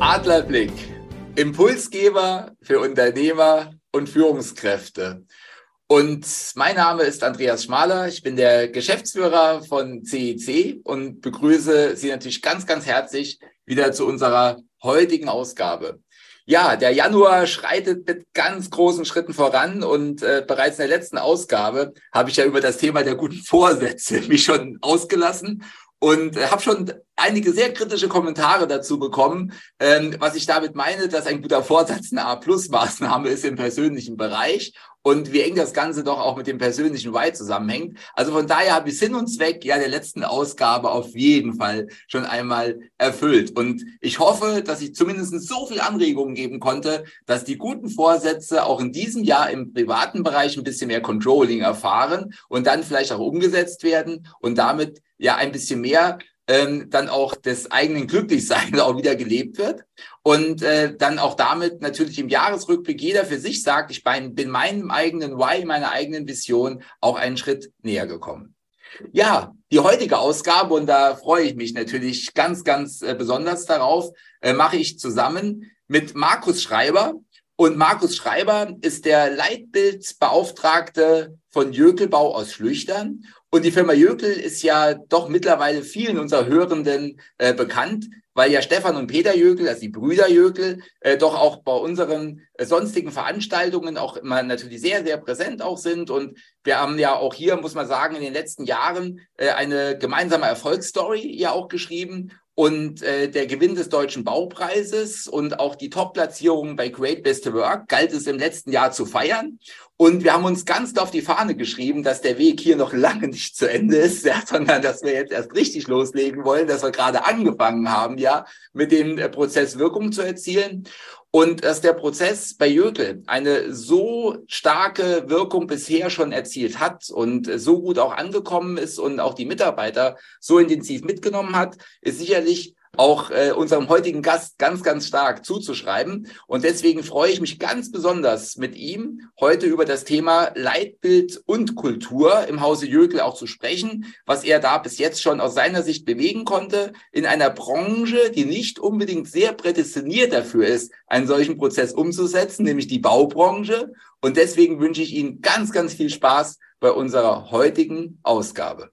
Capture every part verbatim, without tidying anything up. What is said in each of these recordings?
Adlerblick, Impulsgeber für Unternehmer und Führungskräfte. Und mein Name ist Andreas Schmaler, ich bin der Geschäftsführer von C I C und begrüße Sie natürlich ganz, ganz herzlich wieder zu unserer heutigen Ausgabe. Ja, der Januar schreitet mit ganz großen Schritten voran und äh, bereits in der letzten Ausgabe habe ich ja über das Thema der guten Vorsätze mich schon ausgelassen und äh, habe schon einige sehr kritische Kommentare dazu bekommen, ähm, was ich damit meine, dass ein guter Vorsatz eine A Plus Maßnahme ist im persönlichen Bereich und wie eng das Ganze doch auch mit dem persönlichen Why zusammenhängt. Also von daher habe ich Sinn und Zweck ja der letzten Ausgabe auf jeden Fall schon einmal erfüllt. Und ich hoffe, dass ich zumindest so viel Anregungen geben konnte, dass die guten Vorsätze auch in diesem Jahr im privaten Bereich ein bisschen mehr Controlling erfahren und dann vielleicht auch umgesetzt werden und damit ja ein bisschen mehr ähm, dann auch des eigenen Glücklichseins auch wieder gelebt wird und äh, dann auch damit natürlich im Jahresrückblick jeder für sich sagt, ich bin, bin meinem eigenen Why, meiner eigenen Vision auch einen Schritt näher gekommen. Ja, die heutige Ausgabe, und da freue ich mich natürlich ganz, ganz äh, besonders darauf, äh, mache ich zusammen mit Markus Schreiber. Und Markus Schreiber ist der Leitbildbeauftragte von Jökelbau aus Schlüchtern. Und die Firma Jökel ist ja doch mittlerweile vielen unserer Hörenden äh, bekannt, weil ja Stefan und Peter Jökel, also die Brüder Jökel, äh, doch auch bei unseren äh, sonstigen Veranstaltungen auch immer natürlich sehr, sehr präsent auch sind. Und wir haben ja auch hier, muss man sagen, in den letzten Jahren äh, eine gemeinsame Erfolgsstory ja auch geschrieben. Und äh, der Gewinn des Deutschen Baupreises und auch die Top-Platzierung bei Great Place to Work galt es im letzten Jahr zu feiern. Und wir haben uns ganz auf die Fahne geschrieben, dass der Weg hier noch lange nicht zu Ende ist, ja, sondern dass wir jetzt erst richtig loslegen wollen, dass wir gerade angefangen haben, ja, mit dem äh, Prozess Wirkung zu erzielen. Und dass der Prozess bei Jökel eine so starke Wirkung bisher schon erzielt hat und so gut auch angekommen ist und auch die Mitarbeiter so intensiv mitgenommen hat, ist sicherlich auch äh, unserem heutigen Gast ganz, ganz stark zuzuschreiben. Und deswegen freue ich mich ganz besonders mit ihm heute über das Thema Leitbild und Kultur im Hause Jökel auch zu sprechen, was er da bis jetzt schon aus seiner Sicht bewegen konnte in einer Branche, die nicht unbedingt sehr prädestiniert dafür ist, einen solchen Prozess umzusetzen, nämlich die Baubranche. Und deswegen wünsche ich Ihnen ganz, ganz viel Spaß bei unserer heutigen Ausgabe.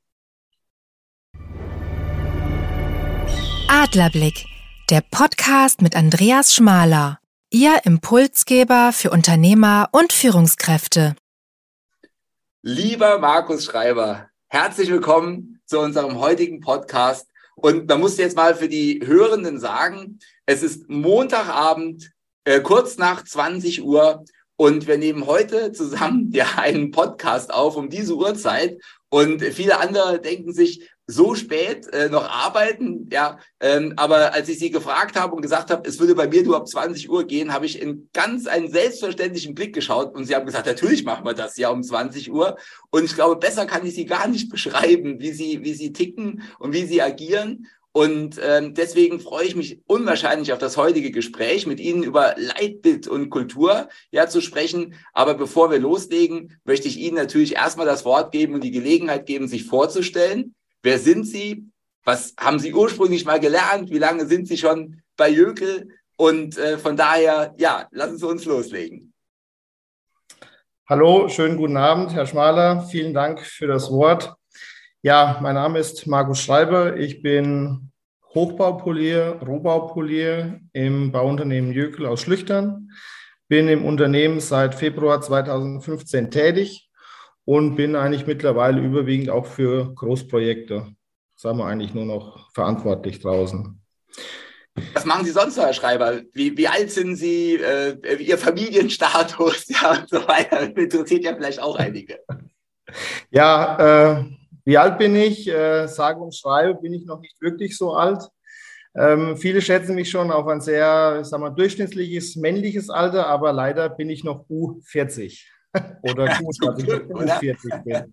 Adlerblick, der Podcast mit Andreas Schmaler, Ihr Impulsgeber für Unternehmer und Führungskräfte. Lieber Markus Schreiber, herzlich willkommen zu unserem heutigen Podcast. Und man muss jetzt mal für die Hörenden sagen, es ist Montagabend, äh, kurz nach zwanzig Uhr und wir nehmen heute zusammen ja einen Podcast auf um diese Uhrzeit. Und viele andere denken sich, so spät äh, noch arbeiten, ja, ähm, aber als ich Sie gefragt habe und gesagt habe, es würde bei mir nur ab zwanzig Uhr gehen, habe ich in ganz einen selbstverständlichen Blick geschaut und Sie haben gesagt, natürlich machen wir das ja um zwanzig Uhr und ich glaube, besser kann ich Sie gar nicht beschreiben, wie Sie, wie Sie ticken und wie Sie agieren und ähm, deswegen freue ich mich unwahrscheinlich auf das heutige Gespräch mit Ihnen über Leitbild und Kultur ja zu sprechen, aber bevor wir loslegen, möchte ich Ihnen natürlich erstmal das Wort geben und die Gelegenheit geben, sich vorzustellen. Wer sind Sie? Was haben Sie ursprünglich mal gelernt? Wie lange sind Sie schon bei Jökel? Und äh, von daher, ja, lassen Sie uns loslegen. Hallo, schönen guten Abend, Herr Schmaler. Vielen Dank für das Wort. Ja, mein Name ist Markus Schreiber. Ich bin Hochbaupolier, Rohbaupolier im Bauunternehmen Jökel aus Schlüchtern. Bin im Unternehmen seit Februar zweitausendfünfzehn tätig. Und bin eigentlich mittlerweile überwiegend auch für Großprojekte, sagen wir eigentlich nur noch verantwortlich draußen. Was machen Sie sonst, Herr Schreiber? Wie, wie alt sind Sie, äh, Ihr Familienstatus, ja, und so weiter? Das interessiert ja vielleicht auch einige. Ja, äh, wie alt bin ich? Äh, sage und schreibe, bin ich noch nicht wirklich so alt. Ähm, viele schätzen mich schon auf ein sehr, ich sag mal, durchschnittliches männliches Alter, aber leider bin ich noch U vierzig. Oder gut, dass ich U vierzig bin.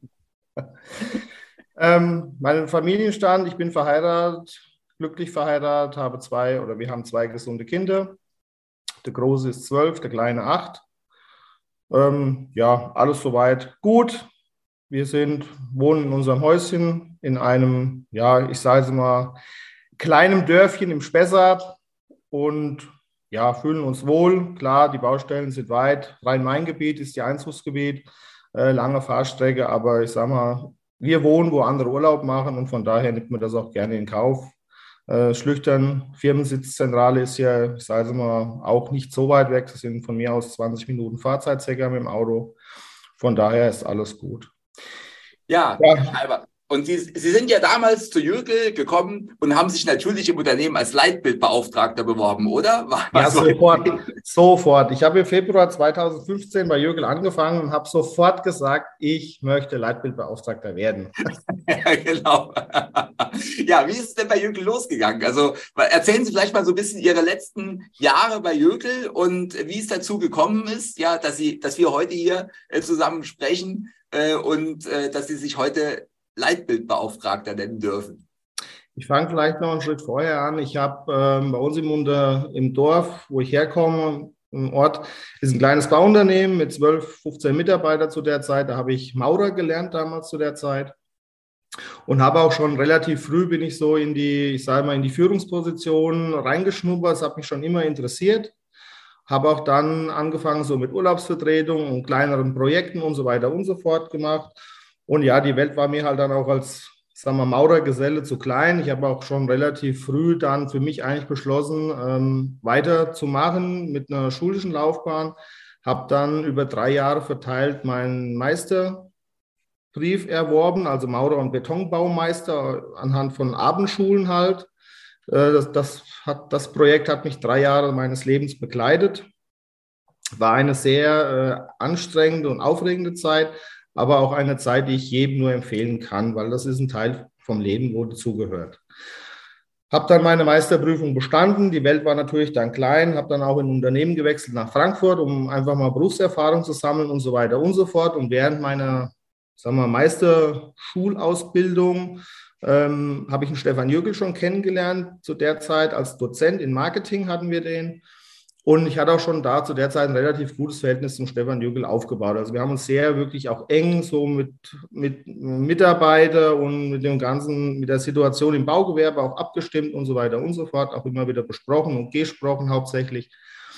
ähm, mein Familienstand, ich bin verheiratet, glücklich verheiratet, habe zwei oder wir haben zwei gesunde Kinder. Der Große ist zwölf, der Kleine acht. Ähm, ja, alles soweit gut. Wir sind, wohnen in unserem Häuschen in einem, ja, ich sage es mal, kleinem Dörfchen im Spessart. und ja, fühlen uns wohl. Klar, die Baustellen sind weit. Rhein-Main-Gebiet ist ihr Einzugsgebiet, äh, lange Fahrstrecke, aber ich sag mal, wir wohnen, wo andere Urlaub machen und von daher nimmt man das auch gerne in Kauf. Äh, Schlüchtern, Firmensitzentrale ist ja, ich sage mal, auch nicht so weit weg. Das sind von mir aus zwanzig Minuten Fahrzeit circa mit dem Auto. Von daher ist alles gut. Ja, Ja. Herr Schreiber. Und Sie, Sie sind ja damals zu Jökel gekommen und haben sich natürlich im Unternehmen als Leitbildbeauftragter beworben, oder? Ja, sofort, sofort. Ich habe im Februar zweitausendfünfzehn bei Jökel angefangen und habe sofort gesagt, ich möchte Leitbildbeauftragter werden. Ja, genau. Ja, wie ist es denn bei Jökel losgegangen? Also erzählen Sie vielleicht mal so ein bisschen Ihre letzten Jahre bei Jökel und wie es dazu gekommen ist, ja, dass Sie, dass wir heute hier äh, zusammen sprechen äh, und äh, dass Sie sich heute Leitbildbeauftragter nennen dürfen. Ich fange vielleicht noch einen Schritt vorher an. Ich habe ähm, bei uns im, Unter, im Dorf, wo ich herkomme, im Ort, ist ein kleines Bauunternehmen mit zwölf, fünfzehn Mitarbeitern zu der Zeit. Da habe ich Maurer gelernt damals zu der Zeit und habe auch schon relativ früh bin ich so in die, ich sage mal, in die Führungsposition reingeschnuppert. Das hat mich schon immer interessiert. Habe auch dann angefangen so mit Urlaubsvertretung und kleineren Projekten und so weiter und so fort gemacht. Und ja, die Welt war mir halt dann auch als, sagen wir, Maurergeselle zu klein. Ich habe auch schon relativ früh dann für mich eigentlich beschlossen, ähm, weiterzumachen mit einer schulischen Laufbahn. Habe dann über drei Jahre verteilt meinen Meisterbrief erworben, also Maurer- und Betonbaumeister anhand von Abendschulen halt. Äh, das, das, hat, das Projekt hat mich drei Jahre meines Lebens begleitet. War eine sehr äh, anstrengende und aufregende Zeit, aber auch eine Zeit, die ich jedem nur empfehlen kann, weil das ist ein Teil vom Leben, wo dazugehört. Habe dann meine Meisterprüfung bestanden. Die Welt war natürlich dann klein. Habe dann auch in ein Unternehmen gewechselt nach Frankfurt, um einfach mal Berufserfahrung zu sammeln und so weiter und so fort. Und während meiner, sagen wir, Meisterschulausbildung ähm, habe ich einen Stefan Jökel schon kennengelernt. Zu der Zeit als Dozent in Marketing hatten wir den. Und ich hatte auch schon da zu der Zeit ein relativ gutes Verhältnis zum Stefan Jökel aufgebaut. Also wir haben uns sehr wirklich auch eng so mit, mit Mitarbeitern und mit dem ganzen, mit der Situation im Baugewerbe auch abgestimmt und so weiter und so fort, auch immer wieder besprochen und gesprochen hauptsächlich.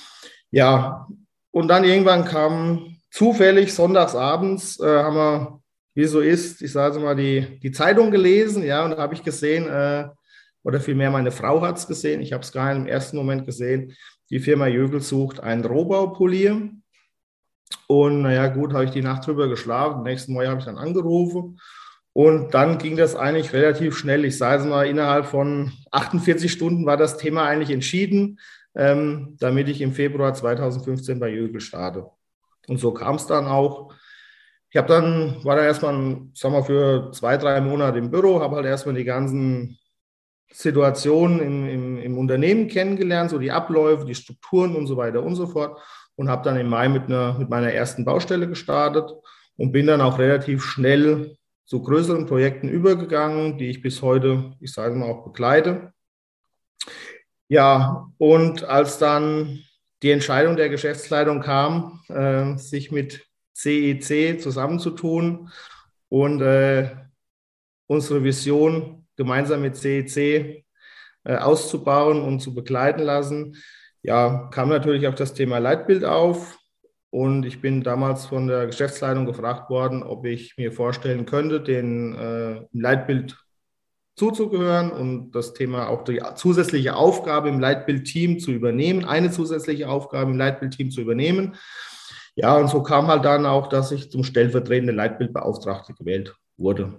Ja, und dann irgendwann kam zufällig sonntagsabends, äh, haben wir, wie so ist, ich sage mal, die, die Zeitung gelesen, ja, und da habe ich gesehen, äh, oder vielmehr meine Frau hat es gesehen, ich habe es gar im ersten Moment gesehen, die Firma Jökel sucht einen Rohbaupolier. Und naja, gut, habe ich die Nacht drüber geschlafen. Am nächsten Morgen habe ich dann angerufen. Und dann ging das eigentlich relativ schnell. Ich sage es mal, innerhalb von achtundvierzig Stunden war das Thema eigentlich entschieden, ähm, damit ich im Februar zweitausendfünfzehn bei Jökel starte. Und so kam es dann auch. Ich habe dann, war dann erstmal, sagen wir, für zwei, drei Monate im Büro, habe halt erstmal die ganzen Situationen im, im, im Unternehmen kennengelernt, so die Abläufe, die Strukturen und so weiter und so fort und habe dann im Mai mit, einer, mit meiner ersten Baustelle gestartet und bin dann auch relativ schnell zu größeren Projekten übergegangen, die ich bis heute, ich sage mal, auch begleite. Ja, und als dann die Entscheidung der Geschäftsleitung kam, äh, sich mit C E C zusammenzutun und äh, unsere Vision gemeinsam mit C E C äh, auszubauen und zu begleiten lassen, ja, kam natürlich auch das Thema Leitbild auf. Und ich bin damals von der Geschäftsleitung gefragt worden, ob ich mir vorstellen könnte, den äh, Leitbild zuzugehören und das Thema auch die zusätzliche Aufgabe im Leitbild-Team zu übernehmen, eine zusätzliche Aufgabe im Leitbild-Team zu übernehmen. Ja, und so kam halt dann auch, dass ich zum stellvertretenden Leitbildbeauftragten gewählt wurde.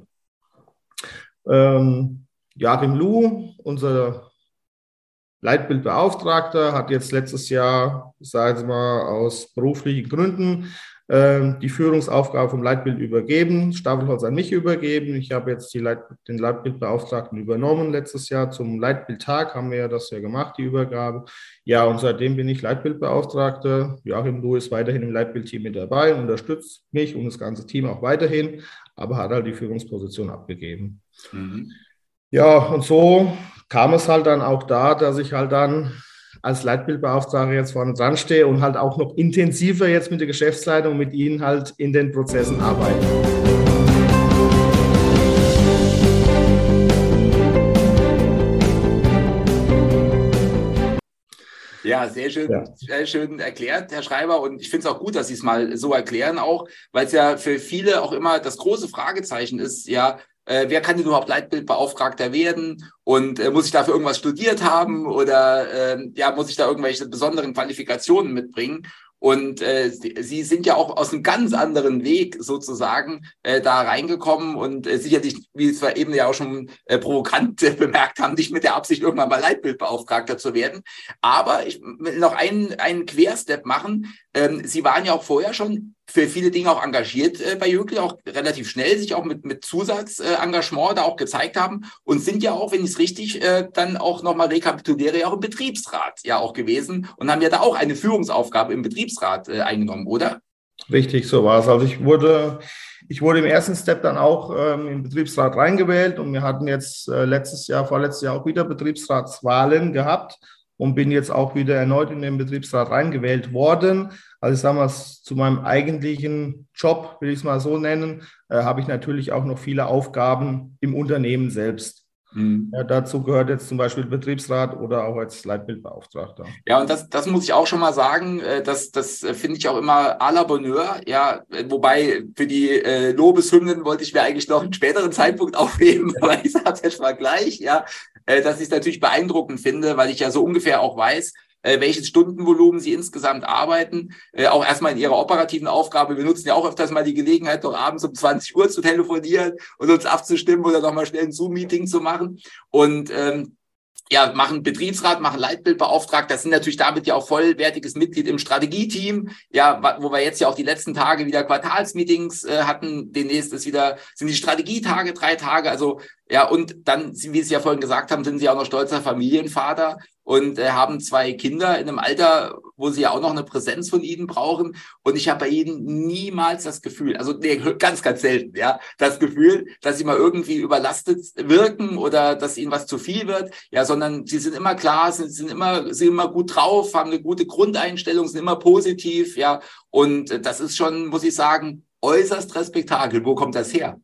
Ähm, Joachim Luh, unser Leitbildbeauftragter, hat jetzt letztes Jahr, ich sage jetzt mal aus beruflichen Gründen, äh, die Führungsaufgabe vom Leitbild übergeben, Staffelholz an mich übergeben. Ich habe jetzt die Leit den Leitbildbeauftragten übernommen letztes Jahr. Zum Leitbildtag haben wir ja das ja gemacht, die Übergabe. Ja, und seitdem bin ich Leitbildbeauftragter. Joachim Luh ist weiterhin im Leitbildteam mit dabei, unterstützt mich und das ganze Team auch weiterhin, aber hat halt die Führungsposition abgegeben. Mhm. Ja, und so kam es halt dann auch da, dass ich halt dann als Leitbildbeauftragter jetzt vorne dran stehe und halt auch noch intensiver jetzt mit der Geschäftsleitung, mit Ihnen halt in den Prozessen arbeite. Ja, sehr schön, Ja. sehr schön erklärt, Herr Schreiber. Und ich finde es auch gut, dass Sie es mal so erklären auch, weil es ja für viele auch immer das große Fragezeichen ist, ja, äh, wer kann denn überhaupt Leitbildbeauftragter werden? Und äh, muss ich dafür irgendwas studiert haben oder äh, ja, muss ich da irgendwelche besonderen Qualifikationen mitbringen? Und äh, Sie sind ja auch aus einem ganz anderen Weg sozusagen äh, da reingekommen und äh, sicherlich, wie es wir eben ja auch schon äh, provokant äh, bemerkt haben, nicht mit der Absicht, irgendwann mal Leitbildbeauftragter zu werden. Aber ich will noch einen, einen Querstep machen. Ähm, Sie waren ja auch vorher schon für viele Dinge auch engagiert äh, bei Jöckel, auch relativ schnell sich auch mit, mit Zusatzengagement äh, da auch gezeigt haben und sind ja auch, wenn ich es richtig äh, dann auch nochmal rekapituliere, ja auch im Betriebsrat ja auch gewesen und haben ja da auch eine Führungsaufgabe im Betriebsrat äh, eingenommen, oder? Richtig, so war es. Also ich wurde, ich wurde im ersten Step dann auch ähm, im Betriebsrat reingewählt und wir hatten jetzt äh, letztes Jahr, vorletztes Jahr auch wieder Betriebsratswahlen gehabt und bin jetzt auch wieder erneut in den Betriebsrat reingewählt worden. Also ich sage mal, zu meinem eigentlichen Job, will ich es mal so nennen, äh, habe ich natürlich auch noch viele Aufgaben im Unternehmen selbst. Mhm. Ja, dazu gehört jetzt zum Beispiel Betriebsrat oder auch als Leitbildbeauftragter. Ja, und das, das muss ich auch schon mal sagen, das, das finde ich auch immer à la Bonheur, ja, wobei für die äh, Lobeshymnen wollte ich mir eigentlich noch einen späteren Zeitpunkt aufheben, aber ich sage es jetzt mal gleich, ja, äh, dass ich es natürlich beeindruckend finde, weil ich ja so ungefähr auch weiß, welches Stundenvolumen Sie insgesamt arbeiten, äh, auch erstmal in Ihrer operativen Aufgabe. Wir nutzen ja auch öfters mal die Gelegenheit, doch abends um zwanzig Uhr zu telefonieren und uns abzustimmen oder nochmal schnell ein Zoom-Meeting zu machen. Und ähm, ja, machen Betriebsrat, machen Leitbildbeauftragter, das sind natürlich damit ja auch vollwertiges Mitglied im Strategieteam, ja, wo wir jetzt ja auch die letzten Tage wieder Quartalsmeetings äh, hatten, demnächst ist wieder, sind die Strategietage, drei Tage, also ja, und dann, wie Sie ja vorhin gesagt haben, sind Sie auch noch stolzer Familienvater und äh, haben zwei Kinder in einem Alter, wo Sie ja auch noch eine Präsenz von Ihnen brauchen. Und ich habe bei Ihnen niemals das Gefühl, also nee, ganz, ganz selten, ja, das Gefühl, dass Sie mal irgendwie überlastet wirken oder dass Ihnen was zu viel wird, ja, sondern Sie sind immer klar, sind, sind immer, sind immer gut drauf, haben eine gute Grundeinstellung, sind immer positiv, ja. Und äh, das ist schon, muss ich sagen, äußerst respektabel. Wo kommt das her?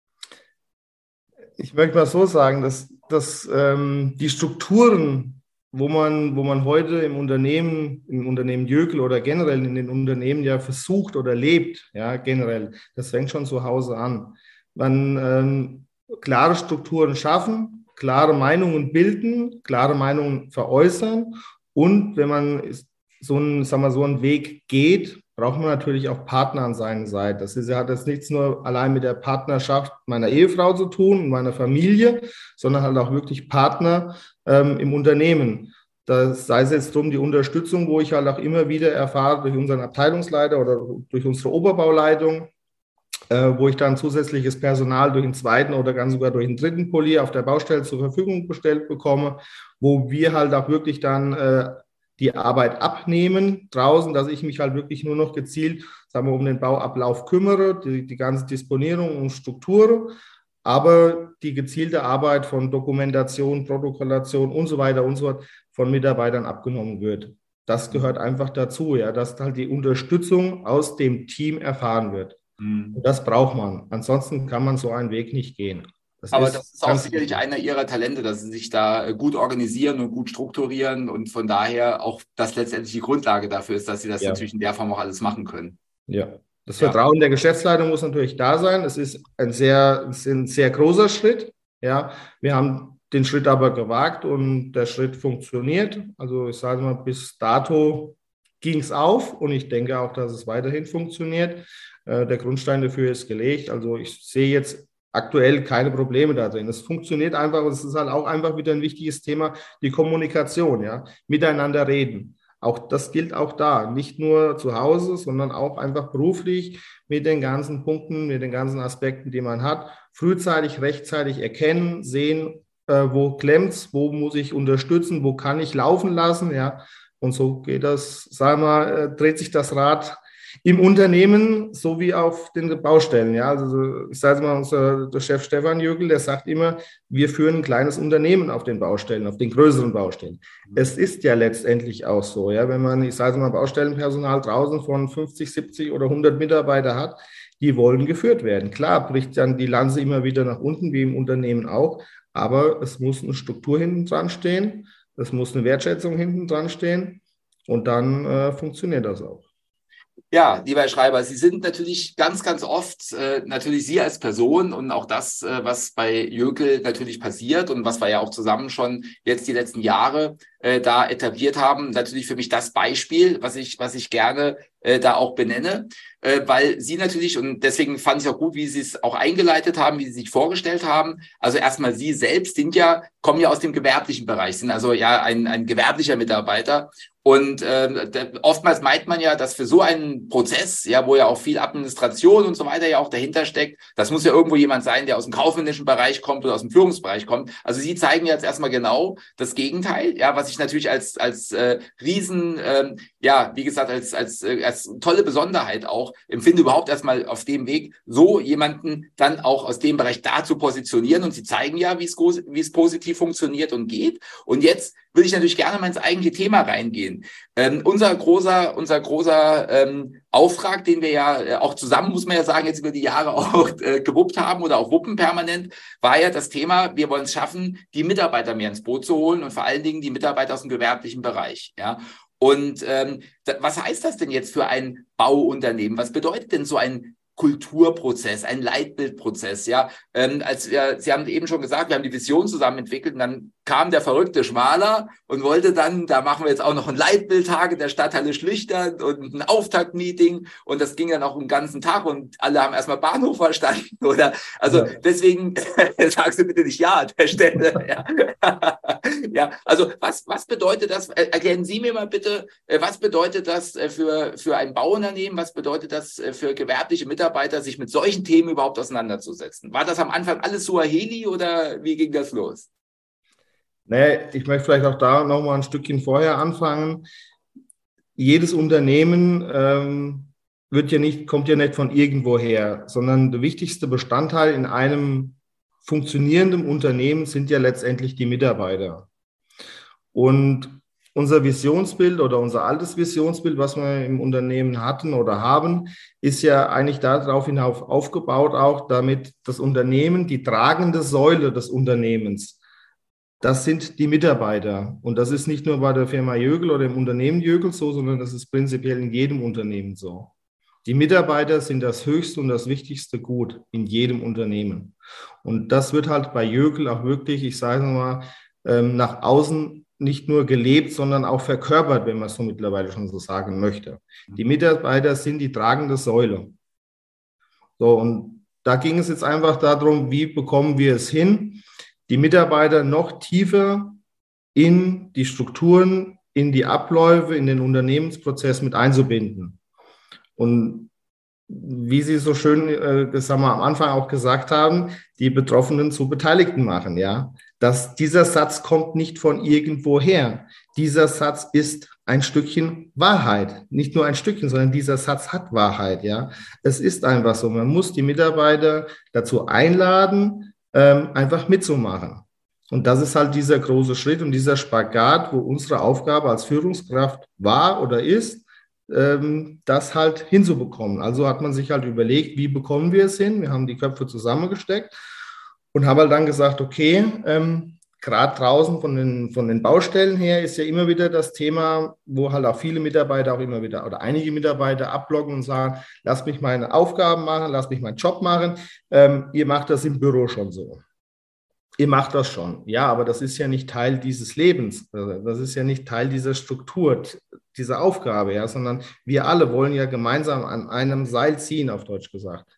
Ich möchte mal so sagen, dass, dass ähm, die Strukturen, wo man, wo man heute im Unternehmen, im Unternehmen Jöckel oder generell in den Unternehmen ja versucht oder lebt, ja generell, das fängt schon zu Hause an. Man ähm, klare Strukturen schaffen, klare Meinungen bilden, klare Meinungen veräußern und wenn man so einen, sagen wir, so einen Weg geht, braucht man natürlich auch Partner an seiner Seite. Das ist, hat jetzt nichts nur allein mit der Partnerschaft meiner Ehefrau zu tun und meiner Familie, sondern halt auch wirklich Partner ähm, im Unternehmen. Das sei es jetzt drum die Unterstützung, wo ich halt auch immer wieder erfahre durch unseren Abteilungsleiter oder durch unsere Oberbauleitung, äh, wo ich dann zusätzliches Personal durch den zweiten oder ganz sogar durch den dritten Polier auf der Baustelle zur Verfügung gestellt bekomme, wo wir halt auch wirklich dann äh, die Arbeit abnehmen draußen, dass ich mich halt wirklich nur noch gezielt, sagen wir, um den Bauablauf kümmere, die, die ganze Disponierung und Struktur, aber die gezielte Arbeit von Dokumentation, Protokollation und so weiter und so fort von Mitarbeitern abgenommen wird. Das gehört einfach dazu, ja, dass halt die Unterstützung aus dem Team erfahren wird. Mhm. Und das braucht man. Ansonsten kann man so einen Weg nicht gehen. Das Aber ist das ist auch sicherlich wichtig. Einer Ihrer Talente, dass Sie sich da gut organisieren und gut strukturieren und von daher auch das letztendlich die Grundlage dafür ist, dass Sie das ja. natürlich in der Form auch alles machen können. Ja, das ja. Vertrauen der Geschäftsleitung muss natürlich da sein. Es ist ein sehr, ist ein sehr großer Schritt. Ja, wir haben den Schritt aber gewagt und der Schritt funktioniert. Also ich sage mal, bis dato ging es auf und ich denke auch, dass es weiterhin funktioniert. Der Grundstein dafür ist gelegt. Also ich sehe jetzt aktuell keine Probleme da drin. Es funktioniert einfach und es ist halt auch einfach wieder ein wichtiges Thema, die Kommunikation, ja, miteinander reden. Auch das gilt auch da, nicht nur zu Hause, sondern auch einfach beruflich mit den ganzen Punkten, mit den ganzen Aspekten, die man hat, frühzeitig, rechtzeitig erkennen, sehen, äh, wo klemmt's, wo muss ich unterstützen, wo kann ich laufen lassen, ja. Und so geht das, sagen wir mal, äh, dreht sich das Rad im Unternehmen sowie auf den Baustellen. Ja, also ich sage mal, unser der Chef Stefan Jöckel, der sagt immer, wir führen ein kleines Unternehmen auf den Baustellen, auf den größeren Baustellen. Es ist ja letztendlich auch so, ja, wenn man, ich sage mal, Baustellenpersonal draußen von fünfzig, siebzig oder hundert Mitarbeiter hat, die wollen geführt werden. Klar bricht dann die Lanze immer wieder nach unten, wie im Unternehmen auch, aber es muss eine Struktur hinten dran stehen, es muss eine Wertschätzung hinten dran stehen. Und dann äh, funktioniert das auch. Ja, lieber Herr Schreiber, Sie sind natürlich ganz, ganz oft, äh, natürlich Sie als Person und auch das, äh, was bei Jökel natürlich passiert und was wir ja auch zusammen schon jetzt die letzten Jahre äh, da etabliert haben, natürlich für mich das Beispiel, was ich, was ich gerne äh, da auch benenne, äh, weil Sie natürlich, und deswegen fand ich auch gut, wie Sie es auch eingeleitet haben, wie Sie sich vorgestellt haben. Also erstmal Sie selbst sind ja, kommen ja aus dem gewerblichen Bereich, sind also ja ein, ein gewerblicher Mitarbeiter. Und äh, oftmals meint man ja, dass für so einen Prozess, ja, wo ja auch viel Administration und so weiter ja auch dahinter steckt, das muss ja irgendwo jemand sein, der aus dem kaufmännischen Bereich kommt oder aus dem Führungsbereich kommt. Also Sie zeigen jetzt erstmal genau das Gegenteil, ja, was ich natürlich als als äh, riesen, äh, ja, wie gesagt, als als äh, als tolle Besonderheit auch empfinde, überhaupt erstmal auf dem Weg so jemanden dann auch aus dem Bereich da zu positionieren. Und Sie zeigen ja, wie es wie es positiv funktioniert und geht. Und jetzt würde ich natürlich gerne mal ins eigentliche Thema reingehen. Ähm, unser großer, unser großer ähm, Auftrag, den wir ja äh, auch zusammen, muss man ja sagen, jetzt über die Jahre auch äh, gewuppt haben oder auch wuppen permanent, war ja das Thema, wir wollen es schaffen, die Mitarbeiter mehr ins Boot zu holen und vor allen Dingen die Mitarbeiter aus dem gewerblichen Bereich. Ja. Und ähm, da, was heißt das denn jetzt für ein Bauunternehmen? Was bedeutet denn so ein Kulturprozess, ein Leitbildprozess, ja. Ähm, als wir, Sie haben eben schon gesagt, wir haben die Vision zusammen entwickelt und dann kam der verrückte Schmaler und wollte dann, da machen wir jetzt auch noch ein Leitbildtag in der Stadthalle Schlüchtern und ein Auftaktmeeting und das ging dann auch den ganzen Tag und alle haben erstmal Bahnhof verstanden, oder? Also ja. Deswegen sagst du bitte nicht ja an der Stelle. Ja, ja, also was, was bedeutet das, erklären Sie mir mal bitte, was bedeutet das für, für ein Bauunternehmen, was bedeutet das für gewerbliche Mitarbeiter, sich mit solchen Themen überhaupt auseinanderzusetzen? War das am Anfang alles Suaheli oder wie ging das los? Naja, ich möchte vielleicht auch da nochmal ein Stückchen vorher anfangen. Jedes Unternehmen ähm, wird ja nicht, kommt ja nicht von irgendwoher, sondern der wichtigste Bestandteil in einem funktionierenden Unternehmen sind ja letztendlich die Mitarbeiter. Und unser Visionsbild oder unser altes Visionsbild, was wir im Unternehmen hatten oder haben, ist ja eigentlich darauf hinauf aufgebaut, auch damit das Unternehmen, die tragende Säule des Unternehmens, das sind die Mitarbeiter. Und das ist nicht nur bei der Firma Jökel oder im Unternehmen Jökel so, sondern das ist prinzipiell in jedem Unternehmen so. Die Mitarbeiter sind das höchste und das wichtigste Gut in jedem Unternehmen. Und das wird halt bei Jökel auch wirklich, ich sage mal, nach außen nicht nur gelebt, sondern auch verkörpert, wenn man es so mittlerweile schon so sagen möchte. Die Mitarbeiter sind die tragende Säule. So, und da ging es jetzt einfach darum, wie bekommen wir es hin, die Mitarbeiter noch tiefer in die Strukturen, in die Abläufe, in den Unternehmensprozess mit einzubinden. Und wie Sie so schön, äh, das haben wir am Anfang auch gesagt haben, die Betroffenen zu Beteiligten machen, ja. Dass dieser Satz kommt nicht von irgendwoher. Dieser Satz ist ein Stückchen Wahrheit. Nicht nur ein Stückchen, sondern dieser Satz hat Wahrheit, ja. Es ist einfach so. Man muss die Mitarbeiter dazu einladen, ähm, einfach mitzumachen. Und das ist halt dieser große Schritt und dieser Spagat, wo unsere Aufgabe als Führungskraft war oder ist, ähm, das halt hinzubekommen. Also hat man sich halt überlegt, wie bekommen wir es hin? Wir haben die Köpfe zusammengesteckt und haben halt dann gesagt, okay, ähm, gerade draußen von den, von den Baustellen her ist ja immer wieder das Thema, wo halt auch viele Mitarbeiter auch immer wieder oder einige Mitarbeiter abloggen und sagen, lasst mich meine Aufgaben machen, lasst mich meinen Job machen. Ähm, ihr macht das im Büro schon so. Ihr macht das schon. Ja, aber das ist ja nicht Teil dieses Lebens. Das ist ja nicht Teil dieser Struktur, dieser Aufgabe, ja, sondern wir alle wollen ja gemeinsam an einem Seil ziehen, auf Deutsch gesagt.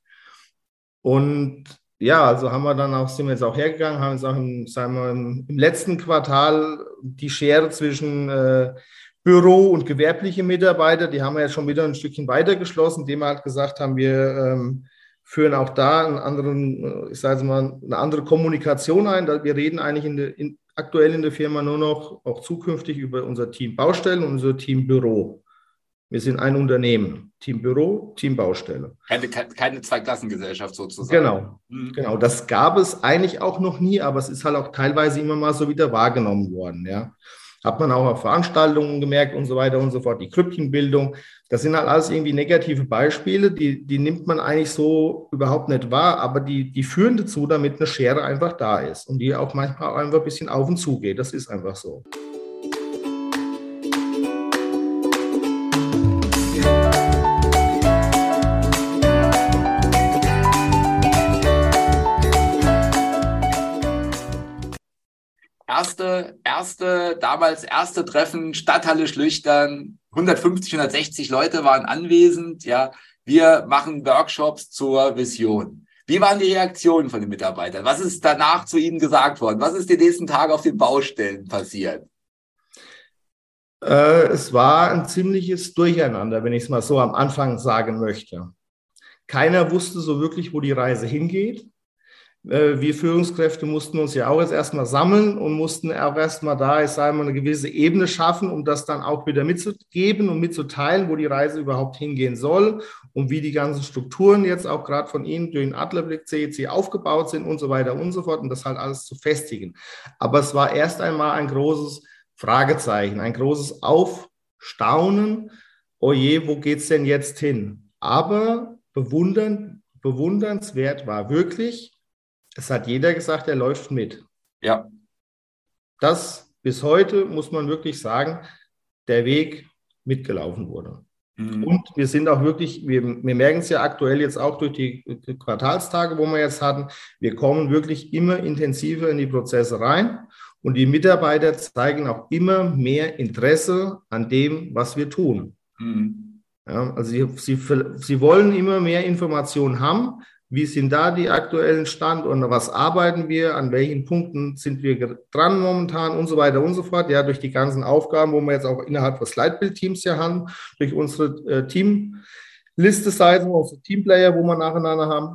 Und ja, also haben wir dann auch, sind wir jetzt auch hergegangen, haben jetzt auch im, sagen wir, im letzten Quartal die Schere zwischen äh, Büro und gewerbliche Mitarbeiter, die haben wir jetzt schon wieder ein Stückchen weiter geschlossen, indem wir halt gesagt haben, wir ähm, führen auch da einen anderen, ich sage mal, eine andere Kommunikation ein. Wir reden eigentlich in der, in, aktuell in der Firma nur noch, auch zukünftig, über unser Team Baustellen und unser Team Büro. Wir sind ein Unternehmen. Team Büro, Team Baustelle. Keine, keine Zweiklassengesellschaft sozusagen. Genau, mhm. genau. Das gab es eigentlich auch noch nie, aber es ist halt auch teilweise immer mal so wieder wahrgenommen worden. Ja. Hat man auch auf Veranstaltungen gemerkt und so weiter und so fort. Die Krüppchenbildung, das sind halt alles irgendwie negative Beispiele, die, die nimmt man eigentlich so überhaupt nicht wahr, aber die, die führen dazu, damit eine Schere einfach da ist und die auch manchmal einfach ein bisschen auf und zu geht. Das ist einfach so. erste, erste, damals erste Treffen, Stadthalle Schlüchtern, hundertfünfzig, hundertsechzig Leute waren anwesend, ja. Wir machen Workshops zur Vision. Wie waren die Reaktionen von den Mitarbeitern? Was ist danach zu Ihnen gesagt worden? Was ist die nächsten Tage auf den Baustellen passiert? Äh, es war ein ziemliches Durcheinander, wenn ich es mal so am Anfang sagen möchte. Keiner wusste so wirklich, wo die Reise hingeht. Wir Führungskräfte mussten uns ja auch jetzt erstmal sammeln und mussten auch erstmal da, ich sage mal, eine gewisse Ebene schaffen, um das dann auch wieder mitzugeben und mitzuteilen, wo die Reise überhaupt hingehen soll und wie die ganzen Strukturen jetzt auch gerade von Ihnen durch den Adlerblick C E C aufgebaut sind und so weiter und so fort und das halt alles zu festigen. Aber es war erst einmal ein großes Fragezeichen, ein großes Aufstaunen. Oh je, wo geht's denn jetzt hin? Aber bewundernd, bewundernswert war wirklich, es hat jeder gesagt, er läuft mit. Ja. Das bis heute, muss man wirklich sagen, der Weg mitgelaufen wurde. Mhm. Und wir sind auch wirklich, wir, wir merken es ja aktuell jetzt auch durch die Quartalstage, wo wir jetzt hatten, wir kommen wirklich immer intensiver in die Prozesse rein und die Mitarbeiter zeigen auch immer mehr Interesse an dem, was wir tun. Mhm. Ja, also sie, sie, sie wollen immer mehr Informationen haben. Wie sind da die aktuellen Stand und was arbeiten wir, an welchen Punkten sind wir dran momentan und so weiter und so fort. Ja, durch die ganzen Aufgaben, wo wir jetzt auch innerhalb des Leitbildteams ja haben, durch unsere äh, Teamliste-Seiten, unsere Teamplayer, wo wir nacheinander haben,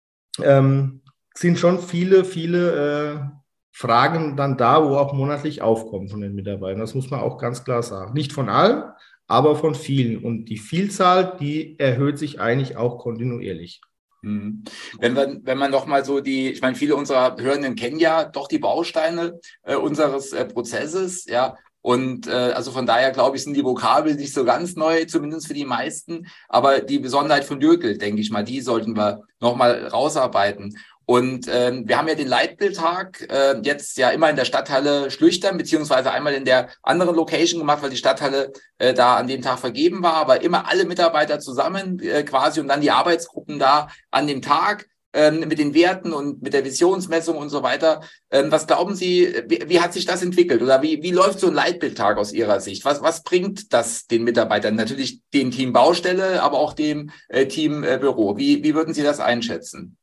ähm, sind schon viele, viele äh, Fragen dann da, wo auch monatlich aufkommen von den Mitarbeitern. Das muss man auch ganz klar sagen. Nicht von allen, aber von vielen. Und die Vielzahl, die erhöht sich eigentlich auch kontinuierlich. Wenn man, wenn man noch mal so die, ich meine, viele unserer Hörenden kennen ja doch die Bausteine äh, unseres äh, Prozesses, ja, und äh, also von daher glaube ich, sind die Vokabeln nicht so ganz neu, zumindest für die meisten, aber die Besonderheit von Jöckel, denke ich mal, die sollten wir noch mal rausarbeiten. Und ähm, wir haben ja den Leitbildtag äh, jetzt ja immer in der Stadthalle Schlüchtern, beziehungsweise einmal in der anderen Location gemacht, weil die Stadthalle äh, da an dem Tag vergeben war, aber immer alle Mitarbeiter zusammen äh, quasi und dann die Arbeitsgruppen da an dem Tag äh, mit den Werten und mit der Visionsmessung und so weiter. Ähm, was glauben Sie, wie, wie hat sich das entwickelt oder wie, wie läuft so ein Leitbildtag aus Ihrer Sicht? Was, was bringt das den Mitarbeitern? Natürlich dem Team Baustelle, aber auch dem äh, Team äh, Büro. Wie, wie würden Sie das einschätzen?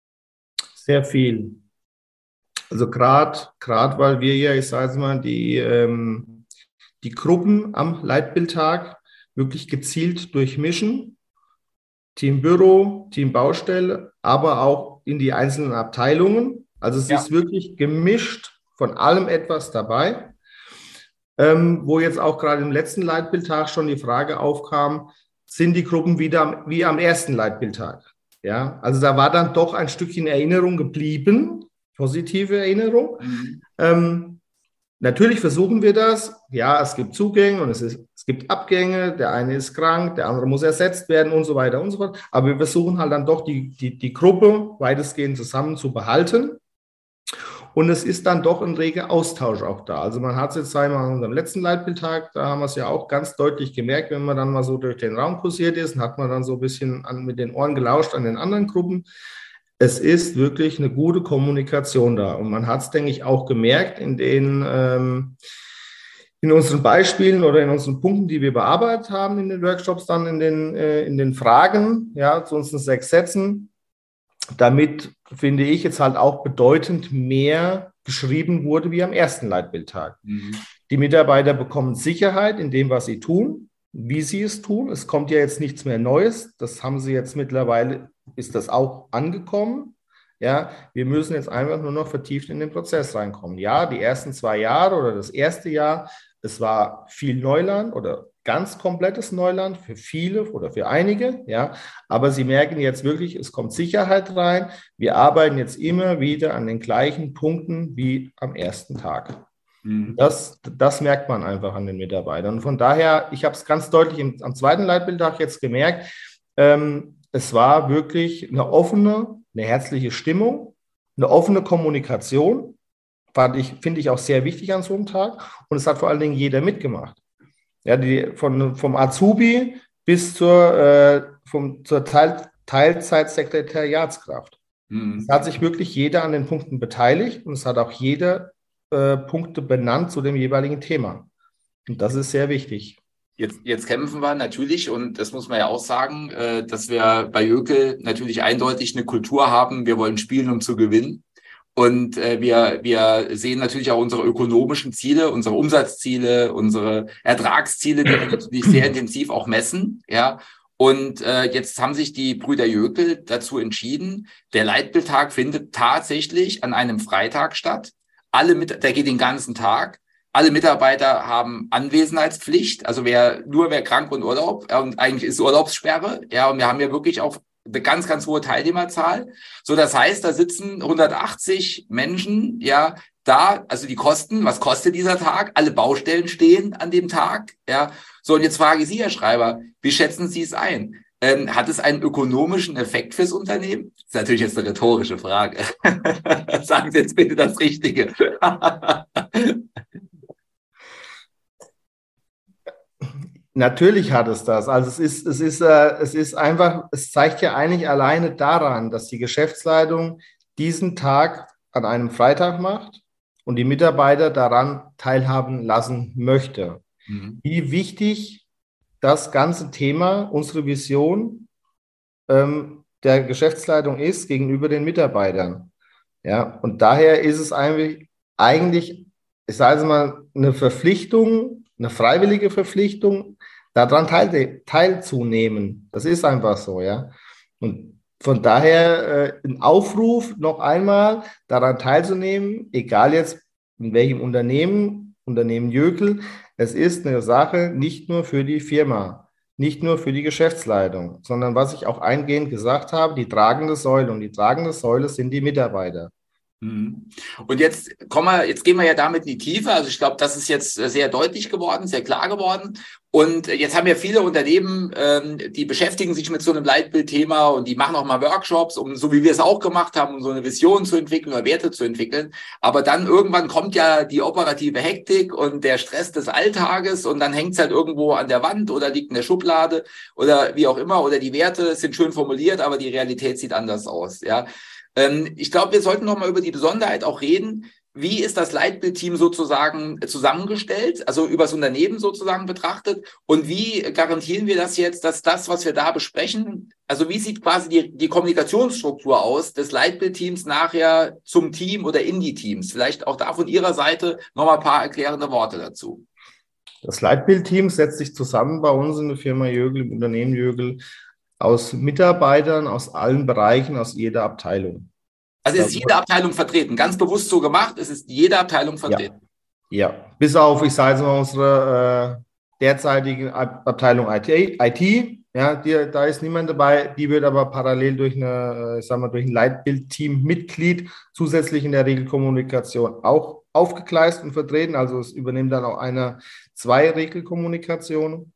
Sehr viel. Also gerade, gerade weil wir ja, ich sage mal, die, ähm, die Gruppen am Leitbildtag wirklich gezielt durchmischen, Team Büro, Team Baustelle, aber auch in die einzelnen Abteilungen. Also es ja. ist wirklich gemischt, von allem etwas dabei. Ähm, wo jetzt auch gerade im letzten Leitbildtag schon die Frage aufkam, sind die Gruppen wieder wie am ersten Leitbildtag? Ja, also da war dann doch ein Stückchen Erinnerung geblieben, positive Erinnerung. Mhm. Ähm, natürlich versuchen wir das. Ja, es gibt Zugänge und es, ist, es gibt Abgänge. Der eine ist krank, der andere muss ersetzt werden und so weiter und so fort. Aber wir versuchen halt dann doch die, die, die Gruppe weitestgehend zusammen zu behalten. Und es ist dann doch ein reger Austausch auch da. Also man hat es jetzt einmal an unserem letzten Leitbildtag, da haben wir es ja auch ganz deutlich gemerkt, wenn man dann mal so durch den Raum kursiert ist, und hat man dann so ein bisschen an, mit den Ohren gelauscht an den anderen Gruppen. Es ist wirklich eine gute Kommunikation da. Und man hat es, denke ich, auch gemerkt in den ähm, in unseren Beispielen oder in unseren Punkten, die wir bearbeitet haben in den Workshops, dann in den, äh, in den Fragen, ja, zu unseren sechs Sätzen. Damit, finde ich, jetzt halt auch bedeutend mehr geschrieben wurde wie am ersten Leitbildtag. Mhm. Die Mitarbeiter bekommen Sicherheit in dem, was sie tun, wie sie es tun. Es kommt ja jetzt nichts mehr Neues. Das haben sie jetzt mittlerweile, ist das auch angekommen. Ja, wir müssen jetzt einfach nur noch vertieft in den Prozess reinkommen. Ja, die ersten zwei Jahre oder das erste Jahr, es war viel Neuland oder ganz komplettes Neuland für viele oder für einige, ja. Aber Sie merken jetzt wirklich, es kommt Sicherheit rein. Wir arbeiten jetzt immer wieder an den gleichen Punkten wie am ersten Tag. Mhm. Das, das merkt man einfach an den Mitarbeitern. Und von daher, ich habe es ganz deutlich im, am zweiten Leitbildtag jetzt gemerkt, ähm, es war wirklich eine offene, eine herzliche Stimmung, eine offene Kommunikation, fand ich, finde ich auch sehr wichtig an so einem Tag. Und es hat vor allen Dingen jeder mitgemacht. Ja, die, von, vom Azubi bis zur, äh, vom, zur Teil, Teilzeitsekretariatskraft. Mhm. Es hat sich wirklich jeder an den Punkten beteiligt und es hat auch jeder äh, Punkte benannt zu dem jeweiligen Thema. Und das ist sehr wichtig. Jetzt, jetzt kämpfen wir natürlich, und das muss man ja auch sagen, äh, dass wir bei Jöckel natürlich eindeutig eine Kultur haben. Wir wollen spielen, um zu gewinnen. Und äh, wir, wir sehen natürlich auch unsere ökonomischen Ziele, unsere Umsatzziele, unsere Ertragsziele, die wir natürlich sehr intensiv auch messen. Ja. Und äh, jetzt haben sich die Brüder Jöckel dazu entschieden, der Leitbildtag findet tatsächlich an einem Freitag statt. Alle mit, der geht den ganzen Tag. Alle Mitarbeiter haben Anwesenheitspflicht, also wer nur wer krank und Urlaub, und eigentlich ist Urlaubssperre, ja, und wir haben ja wirklich auch eine ganz, ganz hohe Teilnehmerzahl. So, das heißt, da sitzen hundertachtzig Menschen, ja, da, also die Kosten, was kostet dieser Tag? Alle Baustellen stehen an dem Tag, ja. So, und jetzt frage ich Sie, Herr Schreiber, wie schätzen Sie es ein? Ähm, hat es einen ökonomischen Effekt fürs Unternehmen? Das ist natürlich jetzt eine rhetorische Frage. Sagen Sie jetzt bitte das Richtige. Natürlich hat es das. Also es ist, es ist, äh, es ist einfach, es zeigt ja eigentlich alleine daran, dass die Geschäftsleitung diesen Tag an einem Freitag macht und die Mitarbeiter daran teilhaben lassen möchte. Mhm. Wie wichtig das ganze Thema, unsere Vision ähm, der Geschäftsleitung ist gegenüber den Mitarbeitern. Ja, und daher ist es eigentlich, eigentlich, ich sage mal, eine Verpflichtung, eine freiwillige Verpflichtung, daran teil, teilzunehmen. Das ist einfach so, ja. Und von daher äh, ein Aufruf noch einmal, daran teilzunehmen, egal jetzt in welchem Unternehmen, Unternehmen Jöckel, es ist eine Sache nicht nur für die Firma, nicht nur für die Geschäftsleitung, sondern was ich auch eingehend gesagt habe, die tragende Säule. Und die tragende Säule sind die Mitarbeiter. Und jetzt kommen wir, jetzt gehen wir ja damit in die Tiefe. Also ich glaube, das ist jetzt sehr deutlich geworden, sehr klar geworden. Und jetzt haben ja viele Unternehmen, ähm, die beschäftigen sich mit so einem Leitbildthema und die machen auch mal Workshops, um, so wie wir es auch gemacht haben, um so eine Vision zu entwickeln oder Werte zu entwickeln. Aber dann irgendwann kommt ja die operative Hektik und der Stress des Alltages und dann hängt es halt irgendwo an der Wand oder liegt in der Schublade oder wie auch immer. Oder die Werte sind schön formuliert, aber die Realität sieht anders aus, ja. Ich glaube, wir sollten noch mal über die Besonderheit auch reden. Wie ist das Leitbildteam sozusagen zusammengestellt, also über das Unternehmen sozusagen betrachtet? Und wie garantieren wir das jetzt, dass das, was wir da besprechen, also wie sieht quasi die, die Kommunikationsstruktur aus des Leitbildteams nachher zum Team oder in die Teams? Vielleicht auch da von Ihrer Seite noch mal ein paar erklärende Worte dazu. Das Leitbildteam setzt sich zusammen bei uns in der Firma Jöckel, im Unternehmen Jöckel, aus Mitarbeitern aus allen Bereichen, aus jeder Abteilung. Also ist jede Abteilung vertreten, ganz bewusst so gemacht, es ist jede Abteilung vertreten. Ja, ja. Bis auf, ich sage jetzt mal, unsere äh, derzeitige Abteilung I T, ja, die, da ist niemand dabei, die wird aber parallel durch, eine, ich sag mal, durch ein Leitbildteam-Mitglied zusätzlich in der Regelkommunikation auch aufgegleist und vertreten, also es übernimmt dann auch eine, zwei Regelkommunikationen.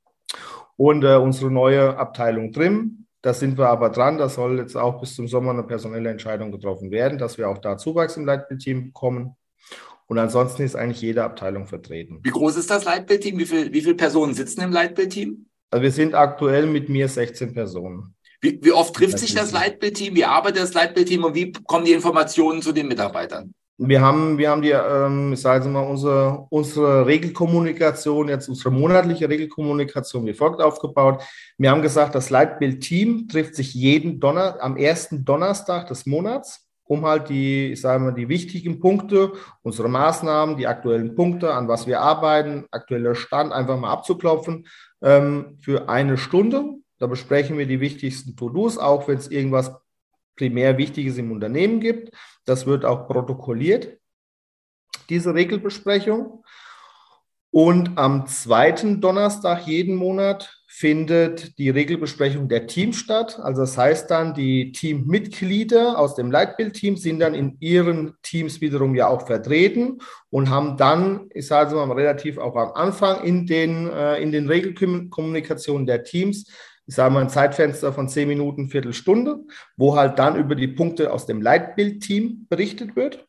Und äh, unsere neue Abteilung Trim, da sind wir aber dran, da soll jetzt auch bis zum Sommer eine personelle Entscheidung getroffen werden, dass wir auch da Zuwachs im Leitbildteam bekommen. Und ansonsten ist eigentlich jede Abteilung vertreten. Wie groß ist das Leitbildteam? Wie, viel, wie viele Personen sitzen im Leitbildteam? Also wir sind aktuell mit mir sechzehn Personen. Wie, wie oft trifft sich das Leitbildteam? Wie arbeitet das Leitbildteam und wie kommen die Informationen zu den Mitarbeitern? Wir haben, wir haben die, ähm, ich sage mal, unsere, unsere Regelkommunikation, jetzt unsere monatliche Regelkommunikation wie folgt aufgebaut. Wir haben gesagt, das Leitbild-Team trifft sich jeden Donner, am ersten Donnerstag des Monats, um halt die, ich sage mal, die wichtigen Punkte, unsere Maßnahmen, die aktuellen Punkte, an was wir arbeiten, aktueller Stand einfach mal abzuklopfen, ähm, für eine Stunde. Da besprechen wir die wichtigsten To-Dos, auch wenn es irgendwas primär Wichtiges im Unternehmen gibt. Das wird auch protokolliert, diese Regelbesprechung. Und am zweiten Donnerstag jeden Monat findet die Regelbesprechung der Teams statt. Also das heißt dann, die Teammitglieder aus dem Leitbildteam sind dann in ihren Teams wiederum ja auch vertreten und haben dann, ich sage mal relativ auch am Anfang in den, äh, in den Regelkommunikationen der Teams, ich sage mal ein Zeitfenster von zehn Minuten, Viertelstunde, wo halt dann über die Punkte aus dem Leitbildteam berichtet wird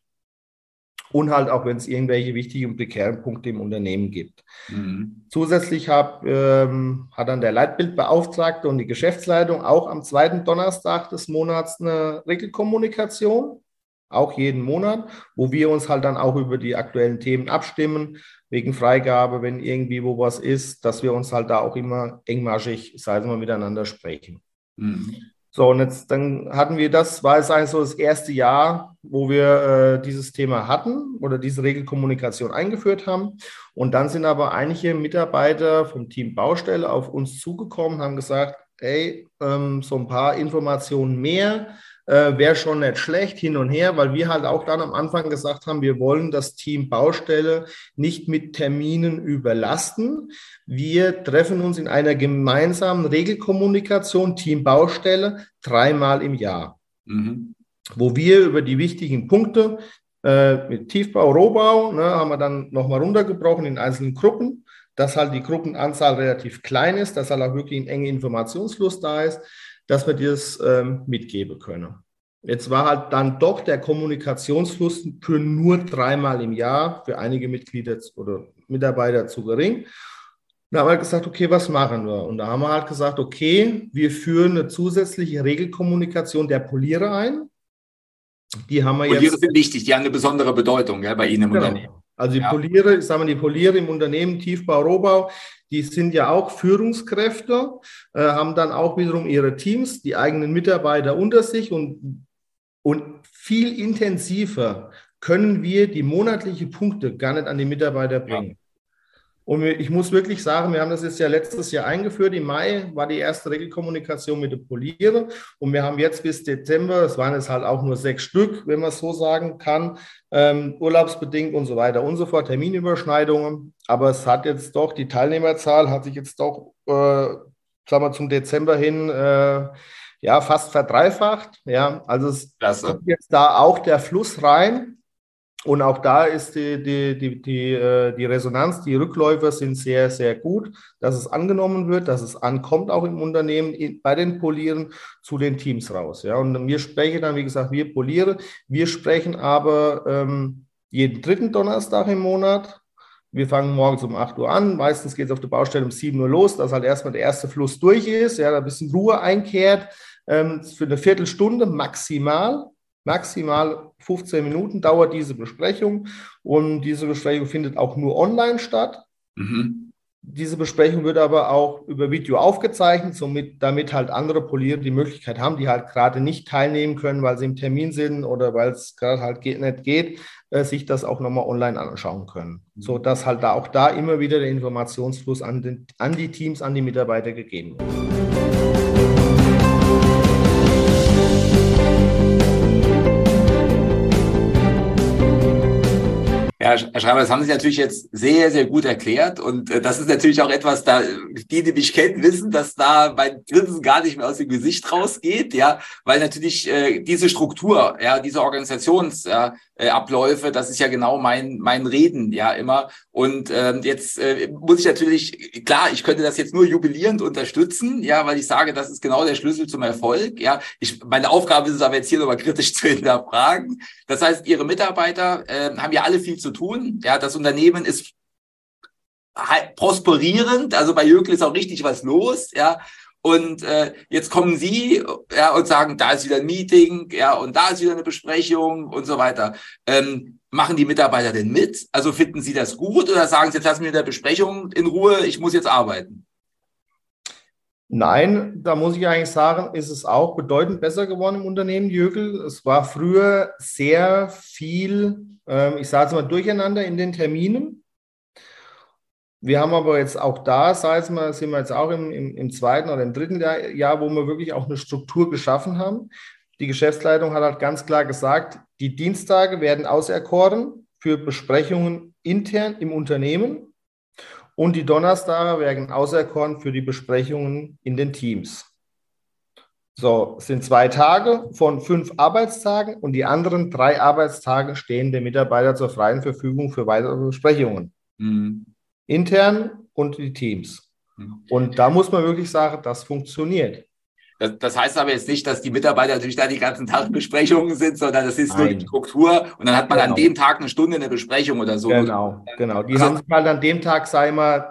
und halt auch, wenn es irgendwelche wichtigen und prekären Punkte im Unternehmen gibt. Mhm. Zusätzlich hab, ähm, hat dann der Leitbildbeauftragte und die Geschäftsleitung auch am zweiten Donnerstag des Monats eine Regelkommunikation. auch jeden Monat, wo wir uns halt dann auch über die aktuellen Themen abstimmen, wegen Freigabe, wenn irgendwie wo was ist, dass wir uns halt da auch immer engmaschig, sei es mal, miteinander sprechen. Mhm. So, und jetzt dann hatten wir das, war es eigentlich so das erste Jahr, wo wir äh, dieses Thema hatten oder diese Regelkommunikation eingeführt haben. Und dann sind aber einige Mitarbeiter vom Team Baustelle auf uns zugekommen, haben gesagt, hey, ähm, so ein paar Informationen mehr äh, wäre schon nicht schlecht, hin und her, weil wir halt auch dann am Anfang gesagt haben, wir wollen das Team Baustelle nicht mit Terminen überlasten. Wir treffen uns in einer gemeinsamen Regelkommunikation, Team Baustelle, dreimal im Jahr, mhm. wo wir über die wichtigen Punkte äh, mit Tiefbau, Rohbau, ne, haben wir dann nochmal runtergebrochen in einzelnen Gruppen, dass halt die Gruppenanzahl relativ klein ist, dass halt auch wirklich ein enger Informationsfluss da ist, dass wir das ähm, mitgeben können. Jetzt war halt dann doch der Kommunikationsfluss für nur dreimal im Jahr für einige Mitglieder oder Mitarbeiter zu gering. Da haben wir gesagt, okay, was machen wir? Und da haben wir halt gesagt, okay, wir führen eine zusätzliche Regelkommunikation der Poliere ein. Die haben wir Poliere jetzt. sind wichtig, die haben eine besondere Bedeutung, ja, bei Ihnen im Genau. Unternehmen. Also die ja. Poliere, ich sage mal, die Poliere im Unternehmen, Tiefbau, Rohbau, die sind ja auch Führungskräfte, äh, haben dann auch wiederum ihre Teams, die eigenen Mitarbeiter unter sich und, und viel intensiver können wir die monatlichen Punkte gar nicht an die Mitarbeiter bringen. Ja. Und ich muss wirklich sagen, wir haben das jetzt ja letztes Jahr eingeführt. Im Mai war die erste Regelkommunikation mit der Poliere. Und wir haben jetzt bis Dezember, es waren jetzt halt auch nur sechs Stück, wenn man es so sagen kann, ähm, urlaubsbedingt und so weiter und so fort, Terminüberschneidungen. Aber es hat jetzt doch, die Teilnehmerzahl hat sich jetzt doch, äh, sagen wir, zum Dezember hin äh, ja, fast verdreifacht. Ja, also es Klasse. Kommt jetzt da auch der Fluss rein. Und auch da ist die, die, die, die, die Resonanz, die Rückläufe sind sehr, sehr gut, dass es angenommen wird, dass es ankommt auch im Unternehmen bei den Polieren zu den Teams raus. Ja. Und wir sprechen dann, wie gesagt, wir Poliere, wir sprechen aber ähm, jeden dritten Donnerstag im Monat. Wir fangen morgens um acht Uhr an, meistens geht es auf der Baustelle um sieben Uhr los, dass halt erstmal der erste Fluss durch ist, ja, da ein bisschen Ruhe einkehrt, ähm, für eine Viertelstunde maximal. Maximal fünfzehn Minuten dauert diese Besprechung und diese Besprechung findet auch nur online statt. Mhm. Diese Besprechung wird aber auch über Video aufgezeichnet, somit, damit halt andere Poliere die Möglichkeit haben, die halt gerade nicht teilnehmen können, weil sie im Termin sind oder weil es gerade halt geht, nicht geht, äh, sich das auch nochmal online anschauen können. Mhm. Sodass halt da auch da immer wieder der Informationsfluss an, den, an die Teams, an die Mitarbeiter gegeben wird. Ja, Herr Schreiber, das haben Sie natürlich jetzt sehr, sehr gut erklärt und äh, das ist natürlich auch etwas, da die, die mich kennen, wissen, dass da mein Grinsen gar nicht mehr aus dem Gesicht rausgeht, ja, weil natürlich äh, diese Struktur, ja, diese Organisationsabläufe, äh, das ist ja genau mein mein Reden, ja, immer. Und ähm, jetzt äh, muss ich natürlich, klar, ich könnte das jetzt nur jubilierend unterstützen, ja, weil ich sage, das ist genau der Schlüssel zum Erfolg, ja. Ich, meine Aufgabe ist es aber jetzt hier nochmal kritisch zu hinterfragen. Das heißt, Ihre Mitarbeiter äh, haben ja alle viel zu tun. Ja, das Unternehmen ist prosperierend, also bei Jökel ist auch richtig was los, ja. Und äh, jetzt kommen Sie ja und sagen, da ist wieder ein Meeting, ja, und da ist wieder eine Besprechung und so weiter. Ähm, machen die Mitarbeiter denn mit? Also finden Sie das gut oder sagen Sie, jetzt lassen wir in der Besprechung in Ruhe, ich muss jetzt arbeiten? Nein, da muss ich eigentlich sagen, ist es auch bedeutend besser geworden im Unternehmen Jökel. Es war früher sehr viel, ähm, ich sage es mal, durcheinander in den Terminen. Wir haben aber jetzt auch da, sei es mal, sind wir jetzt auch im, im, im zweiten oder im dritten Jahr, Jahr, wo wir wirklich auch eine Struktur geschaffen haben. Die Geschäftsleitung hat halt ganz klar gesagt, die Dienstage werden auserkoren für Besprechungen intern im Unternehmen. Und die Donnerstage werden auserkoren für die Besprechungen in den Teams. So, es sind zwei Tage von fünf Arbeitstagen und die anderen drei Arbeitstage stehen den Mitarbeitern zur freien Verfügung für weitere Besprechungen. Mhm. Intern und die Teams. Mhm. Und da muss man wirklich sagen, das funktioniert. Das, das heißt aber jetzt nicht, dass die Mitarbeiter natürlich da die ganzen Tag Besprechungen sind, sondern das ist Nein. nur die Struktur und dann hat man genau. an dem Tag eine Stunde eine Besprechung oder so. Genau, genau. Die also, haben sich halt an dem Tag, sei mal,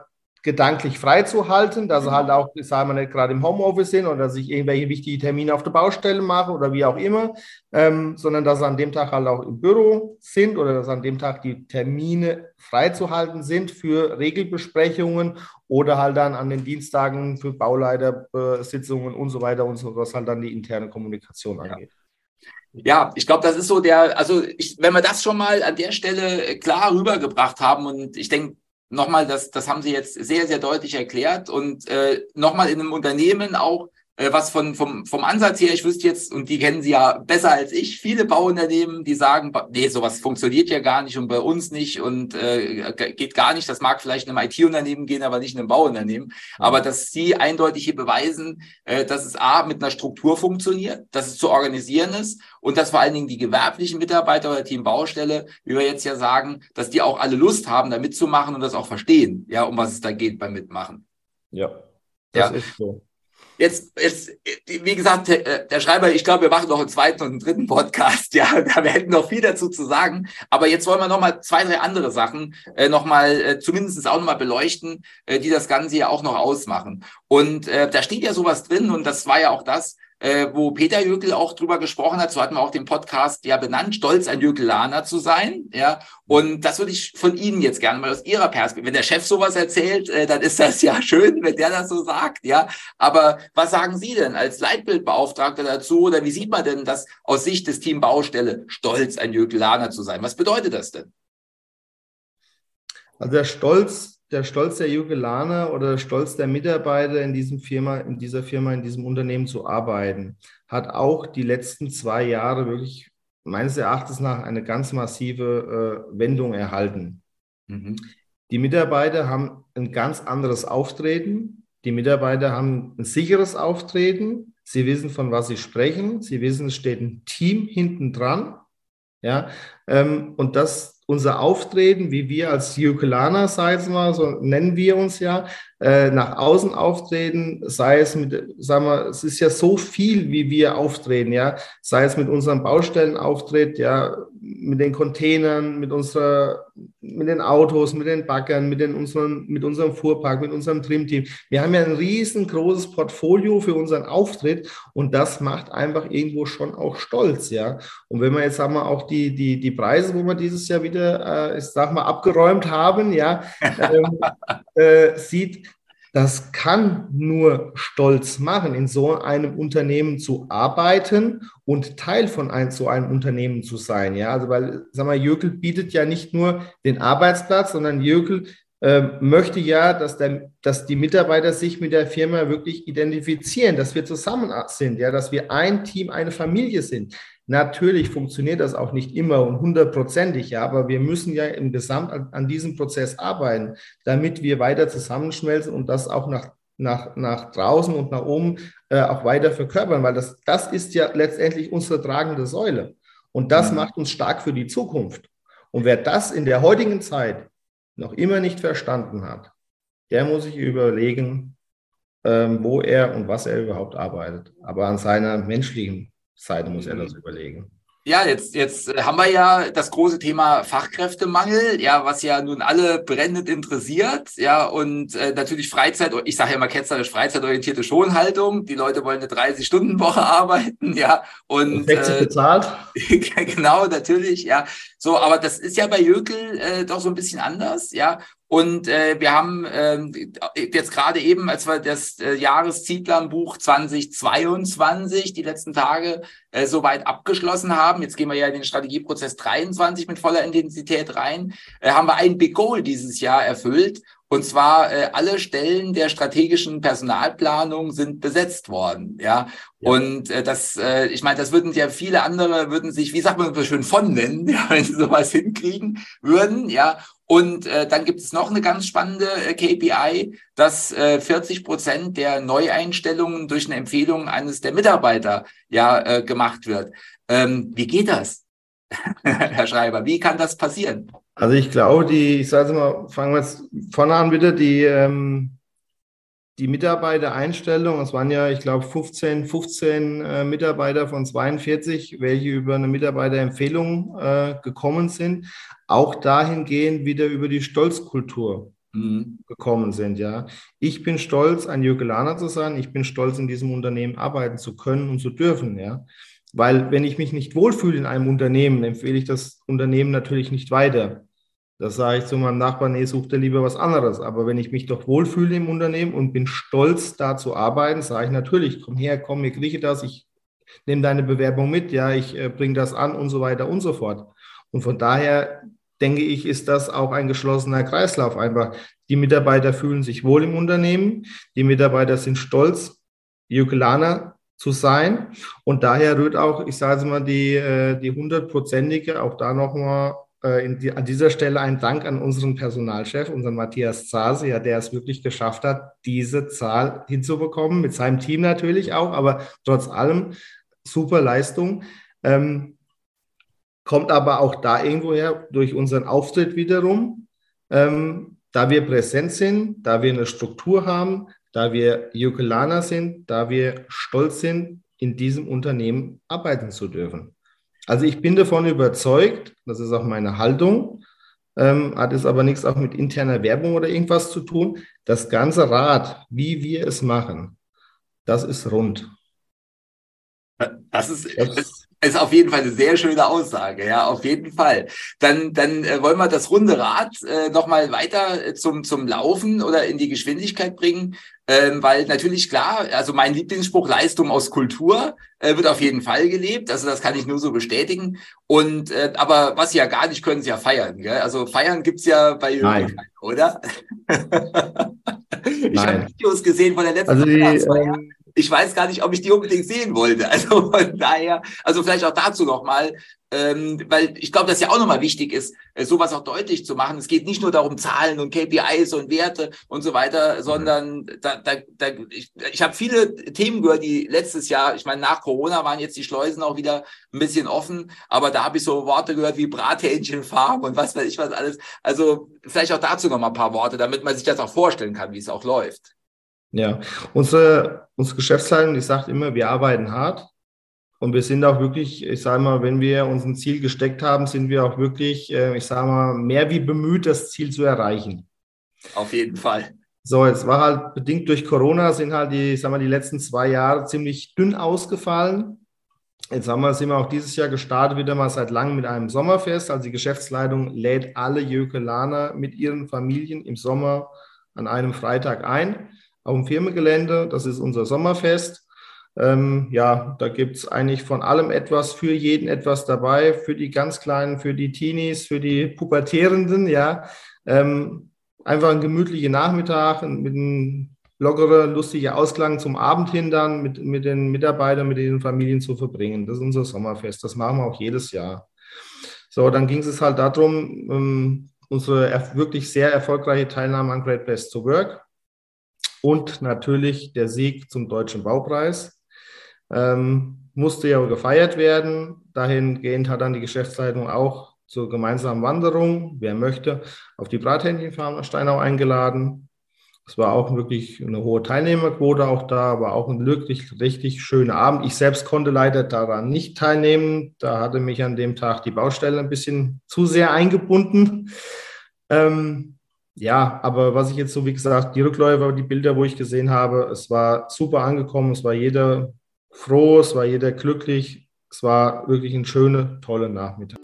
gedanklich frei zu halten, dass sie halt auch, sagen wir nicht, gerade im Homeoffice sind oder dass ich irgendwelche wichtigen Termine auf der Baustelle mache oder wie auch immer, ähm, sondern dass sie an dem Tag halt auch im Büro sind oder dass an dem Tag die Termine freizuhalten sind für Regelbesprechungen oder halt dann an den Dienstagen für Bauleitersitzungen und so weiter und so, was halt dann die interne Kommunikation angeht. Ja, ich glaube, das ist so der, also ich, wenn wir das schon mal an der Stelle klar rübergebracht haben und ich denke, nochmal, das, das haben Sie jetzt sehr, sehr deutlich erklärt und äh, nochmal in einem Unternehmen auch, äh, was von, vom, vom Ansatz her, ich wüsste jetzt, und die kennen Sie ja besser als ich, viele Bauunternehmen, die sagen, nee, sowas funktioniert ja gar nicht und bei uns nicht und äh, geht gar nicht, das mag vielleicht in einem I T-Unternehmen gehen, aber nicht in einem Bauunternehmen, ja. Aber dass Sie eindeutig hier beweisen, äh, dass es A, mit einer Struktur funktioniert, dass es zu organisieren ist und dass vor allen Dingen die gewerblichen Mitarbeiter oder Team Baustelle, wie wir jetzt ja sagen, dass die auch alle Lust haben, da mitzumachen und das auch verstehen, ja, um was es da geht beim Mitmachen. Ja, das ja. ist so. Jetzt, jetzt, wie gesagt, der Schreiber, ich glaube, wir machen noch einen zweiten und einen dritten Podcast, ja, da wir hätten noch viel dazu zu sagen, aber jetzt wollen wir noch mal zwei, drei andere Sachen äh, noch mal, äh, zumindest auch noch mal beleuchten, äh, die das Ganze ja auch noch ausmachen. Und äh, da steht ja sowas drin und das war ja auch das, äh, wo Peter Jöckel auch drüber gesprochen hat, so hatten wir auch den Podcast ja benannt, stolz ein Jöckelaner zu sein, ja, und das würde ich von Ihnen jetzt gerne mal aus Ihrer Perspektive, wenn der Chef sowas erzählt, äh, dann ist das ja schön, wenn der das so sagt, ja, aber was sagen Sie denn als Leitbildbeauftragter dazu oder wie sieht man denn das aus Sicht des Team Baustelle, stolz ein Jöckelaner zu sein? Was bedeutet das denn? Also der Stolz, der Stolz der Jöckelaner oder der Stolz der Mitarbeiter in diesem Firma, in dieser Firma, in diesem Unternehmen zu arbeiten, hat auch die letzten zwei Jahre wirklich meines Erachtens nach eine ganz massive äh, Wendung erhalten. Mhm. Die Mitarbeiter haben ein ganz anderes Auftreten. Die Mitarbeiter haben ein sicheres Auftreten. Sie wissen, von was sie sprechen. Sie wissen, es steht ein Team hinten dran. Ja, ähm, und das unser Auftreten, wie wir als Jöckelaner, sei es mal, so nennen wir uns ja, äh, nach außen auftreten, sei es mit, sagen wir, es ist ja so viel, wie wir auftreten, ja, sei es mit unserem Baustellenauftritt, ja, mit den Containern, mit unserer, mit den Autos, mit den Baggern, mit den unseren, mit unserem Fuhrpark, mit unserem Trimteam. Wir haben ja ein riesengroßes Portfolio für unseren Auftritt und das macht einfach irgendwo schon auch stolz, ja. Und wenn wir jetzt, sagen wir, auch die, die, die Preise, wo wir dieses Jahr wieder, äh, ich sag mal, abgeräumt haben, ja, ähm, äh, sieht, das kann nur stolz machen, in so einem Unternehmen zu arbeiten und Teil von ein, so einem Unternehmen zu sein. Ja, also weil, sag mal, Jöckel bietet ja nicht nur den Arbeitsplatz, sondern Jöckel äh, möchte ja, dass, der, dass die Mitarbeiter sich mit der Firma wirklich identifizieren, dass wir zusammen sind, ja, dass wir ein Team, eine Familie sind. Natürlich funktioniert das auch nicht immer und hundertprozentig, ja, aber wir müssen ja im Gesamt an, an diesem Prozess arbeiten, damit wir weiter zusammenschmelzen und das auch nach, nach, nach draußen und nach oben äh, auch weiter verkörpern, weil das, das ist ja letztendlich unsere tragende Säule und das mhm. macht uns stark für die Zukunft. Und wer das in der heutigen Zeit noch immer nicht verstanden hat, der muss sich überlegen, ähm, wo er und was er überhaupt arbeitet, aber an seiner menschlichen Seite muss er das überlegen. Ja, jetzt, jetzt haben wir ja das große Thema Fachkräftemangel, ja, was ja nun alle brennend interessiert, ja, und äh, natürlich Freizeit, ich sage ja immer ketzerisch, freizeitorientierte Schonhaltung. Die Leute wollen eine dreißig-Stunden-Woche arbeiten, ja, und, und sechzig äh, bezahlt. Genau, natürlich, ja. So, aber das ist ja bei Jöckel äh, doch so ein bisschen anders, ja. Und äh, wir haben ähm, jetzt gerade eben, als wir das äh, Jahreszielplanbuch zweitausendzweiundzwanzig, die letzten Tage, äh, soweit abgeschlossen haben, jetzt gehen wir ja in den Strategieprozess dreiundzwanzig mit voller Intensität rein, äh, haben wir ein Big Goal dieses Jahr erfüllt. Und zwar äh, alle Stellen der strategischen Personalplanung sind besetzt worden, ja. ja. Und äh, das, äh, ich meine, das würden ja viele andere, würden sich, wie sagt man so schön, von nennen, ja, wenn sie sowas hinkriegen würden, ja. Und äh, dann gibt es noch eine ganz spannende äh, K P I, dass äh, vierzig Prozent der Neueinstellungen durch eine Empfehlung eines der Mitarbeiter ja äh, gemacht wird. Ähm, wie geht das, Herr Schreiber? Wie kann das passieren? Also ich glaube, die, ich sage mal, fangen wir jetzt vorne an bitte, die, ähm, die Mitarbeitereinstellung, es waren ja, ich glaube, fünfzehn, fünfzehn äh, Mitarbeiter von zweiundvierzig, welche über eine Mitarbeiterempfehlung äh, gekommen sind, auch dahingehend wieder über die Stolzkultur. Mhm. gekommen sind, ja. Ich bin stolz, ein Jökelaner zu sein. Ich bin stolz, in diesem Unternehmen arbeiten zu können und zu dürfen, ja. Weil wenn ich mich nicht wohlfühle in einem Unternehmen, empfehle ich das Unternehmen natürlich nicht weiter. Das sage ich zu meinem Nachbarn, nee, such dir lieber was anderes. Aber wenn ich mich doch wohlfühle im Unternehmen und bin stolz, da zu arbeiten, sage ich natürlich, komm her, komm, mir kriege das, ich nehme deine Bewerbung mit, ja, ich äh, bringe das an und so weiter und so fort. Und von daher denke ich, ist das auch ein geschlossener Kreislauf einfach. Die Mitarbeiter fühlen sich wohl im Unternehmen, die Mitarbeiter sind stolz, Jökelaner zu sein. Und daher rührt auch, ich sage mal, die, äh, die hundertprozentige, auch da nochmal äh, in die, an dieser Stelle ein Dank an unseren Personalchef, unseren Matthias Zase, ja, der es wirklich geschafft hat, diese Zahl hinzubekommen, mit seinem Team natürlich auch, aber trotz allem super Leistung. Ähm, kommt aber auch da irgendwo her durch unseren Auftritt wiederum, ähm, da wir präsent sind, da wir eine Struktur haben, da wir Jökelaner sind, da wir stolz sind, in diesem Unternehmen arbeiten zu dürfen. Also ich bin davon überzeugt, das ist auch meine Haltung, ähm, hat es aber nichts auch mit interner Werbung oder irgendwas zu tun. Das ganze Rad, wie wir es machen, das ist rund. Das ist, das Das, ist auf jeden Fall eine sehr schöne Aussage, ja, auf jeden Fall. Dann, dann äh, wollen wir das runde Rad äh, nochmal weiter äh, zum, zum Laufen oder in die Geschwindigkeit bringen, ähm, weil natürlich klar, also mein Lieblingsspruch, Leistung aus Kultur, äh, wird auf jeden Fall gelebt, also das kann ich nur so bestätigen. Und äh, aber was sie ja gar nicht können, ist ja feiern, gell? Also feiern gibt's ja bei Jürgen, nein, oder? Ich habe nein. Videos gesehen von der letzten Also die, Weihnachtsfeier. ähm, Ich weiß gar nicht, ob ich die unbedingt sehen wollte. Also von daher, also vielleicht auch dazu nochmal, ähm, weil ich glaube, dass ja auch nochmal wichtig ist, äh, sowas auch deutlich zu machen. Es geht nicht nur darum, Zahlen und K P Is und Werte und so weiter, sondern da, da, da, ich, ich habe viele Themen gehört, die letztes Jahr, ich meine, nach Corona waren jetzt die Schleusen auch wieder ein bisschen offen, aber da habe ich so Worte gehört wie Brathähnchenfarm und was weiß ich was alles. Also vielleicht auch dazu nochmal ein paar Worte, damit man sich das auch vorstellen kann, wie es auch läuft. Ja, unsere, unsere Geschäftsleitung, die sagt immer, wir arbeiten hart und wir sind auch wirklich, ich sage mal, wenn wir uns ein Ziel gesteckt haben, sind wir auch wirklich, äh, ich sage mal, mehr wie bemüht, das Ziel zu erreichen. Auf jeden Fall. So, jetzt war halt bedingt durch Corona, sind halt die, ich sag mal, die letzten zwei Jahre ziemlich dünn ausgefallen. Jetzt haben wir, sind wir auch dieses Jahr gestartet, wieder mal seit langem mit einem Sommerfest. Also die Geschäftsleitung lädt alle Jökelaner mit ihren Familien im Sommer an einem Freitag ein auf dem Firmengelände. Das ist unser Sommerfest. Ähm, ja, da gibt es eigentlich von allem etwas, für jeden etwas dabei, für die ganz Kleinen, für die Teenies, für die Pubertierenden, ja. Ähm, einfach ein gemütlicher Nachmittag mit einem lockeren, lustiger Ausklang zum Abend hin dann mit, mit den Mitarbeitern, mit den Familien zu verbringen. Das ist unser Sommerfest. Das machen wir auch jedes Jahr. So, dann ging es halt darum, ähm, unsere wirklich sehr erfolgreiche Teilnahme an Great Place to Work und natürlich der Sieg zum Deutschen Baupreis. Ähm, musste ja gefeiert werden. Dahingehend hat dann die Geschäftsleitung auch zur gemeinsamen Wanderung, wer möchte, auf die Brathähnchenfarm nach Steinau eingeladen. Es war auch wirklich eine hohe Teilnehmerquote auch da, aber auch ein wirklich richtig schöner Abend. Ich selbst konnte leider daran nicht teilnehmen. Da hatte mich an dem Tag die Baustelle ein bisschen zu sehr eingebunden. Ähm, ja, aber was ich jetzt so, wie gesagt, die Rückläufer, die Bilder, wo ich gesehen habe, es war super angekommen, es war jeder froh, es war jeder glücklich, es war wirklich ein schöner, toller Nachmittag.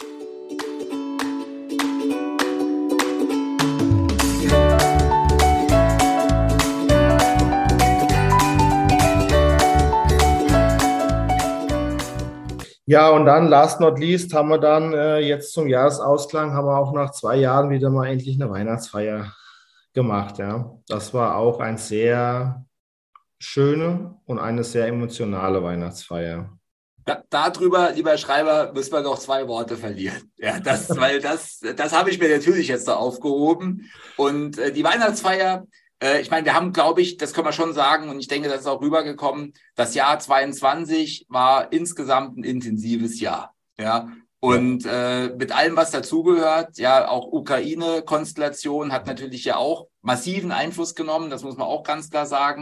Ja, und dann, last not least, haben wir dann äh, jetzt zum Jahresausklang, haben wir auch nach zwei Jahren wieder mal endlich eine Weihnachtsfeier gemacht. Ja, das war auch eine sehr schöne und eine sehr emotionale Weihnachtsfeier. Da, darüber, lieber Schreiber, müssen wir noch zwei Worte verlieren. Ja, das, weil das, das habe ich mir natürlich jetzt da aufgehoben. Und äh, die Weihnachtsfeier, äh, ich meine, wir haben, glaube ich, das können wir schon sagen, und ich denke, das ist auch rübergekommen, das Jahr zweiundzwanzig war insgesamt ein intensives Jahr. Ja, und äh, mit allem, was dazugehört, ja, auch Ukraine-Konstellation hat natürlich ja auch massiven Einfluss genommen, das muss man auch ganz klar sagen.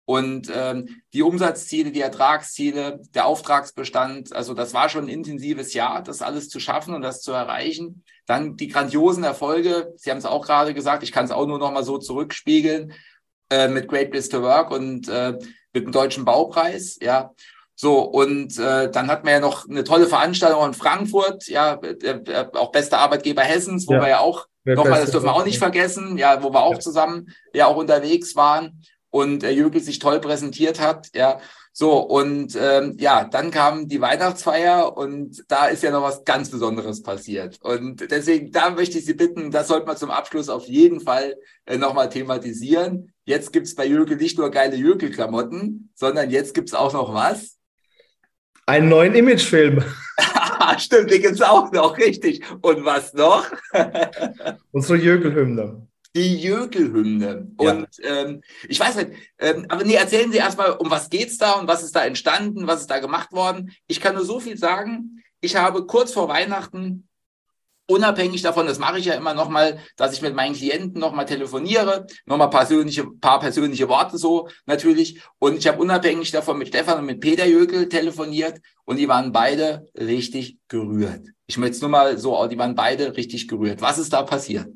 Und ähm, die Umsatzziele, die Ertragsziele, der Auftragsbestand, also das war schon ein intensives Jahr, das alles zu schaffen und das zu erreichen. Dann die grandiosen Erfolge, Sie haben es auch gerade gesagt, ich kann es auch nur noch mal so zurückspiegeln, äh, mit Great Place to Work und äh, mit dem Deutschen Baupreis, ja. So, und äh, dann hatten wir ja noch eine tolle Veranstaltung in Frankfurt, ja, äh, äh, auch bester Arbeitgeber Hessens, wo Ja, wir ja auch, nochmal, das dürfen wir auch nicht vergessen, ja, wo wir auch ja. zusammen ja auch unterwegs waren und äh, Jökel sich toll präsentiert hat, ja. So, und ähm, ja, dann kam die Weihnachtsfeier und da ist ja noch was ganz Besonderes passiert. Und deswegen, da möchte ich Sie bitten, das sollte man zum Abschluss auf jeden Fall äh, nochmal thematisieren. Jetzt gibt's bei Jökel nicht nur geile Jökel-Klamotten, sondern jetzt gibt's auch noch was? Einen neuen Imagefilm. Stimmt, den gibt's auch noch, richtig. Und was noch? Unsere Jökel-Hymne. Die Jökel-Hymne. Ja. Und ähm, ich weiß nicht, ähm, aber nee, erzählen Sie erstmal, um was geht's da und was ist da entstanden, was ist da gemacht worden. Ich kann nur so viel sagen. Ich habe kurz vor Weihnachten, unabhängig davon, das mache ich ja immer nochmal, dass ich mit meinen Klienten nochmal telefoniere, nochmal persönliche, paar persönliche Worte so natürlich. Und ich habe unabhängig davon mit Stefan und mit Peter Jökel telefoniert und die waren beide richtig gerührt. Ich möchte es nur mal so, die waren beide richtig gerührt. Was ist da passiert?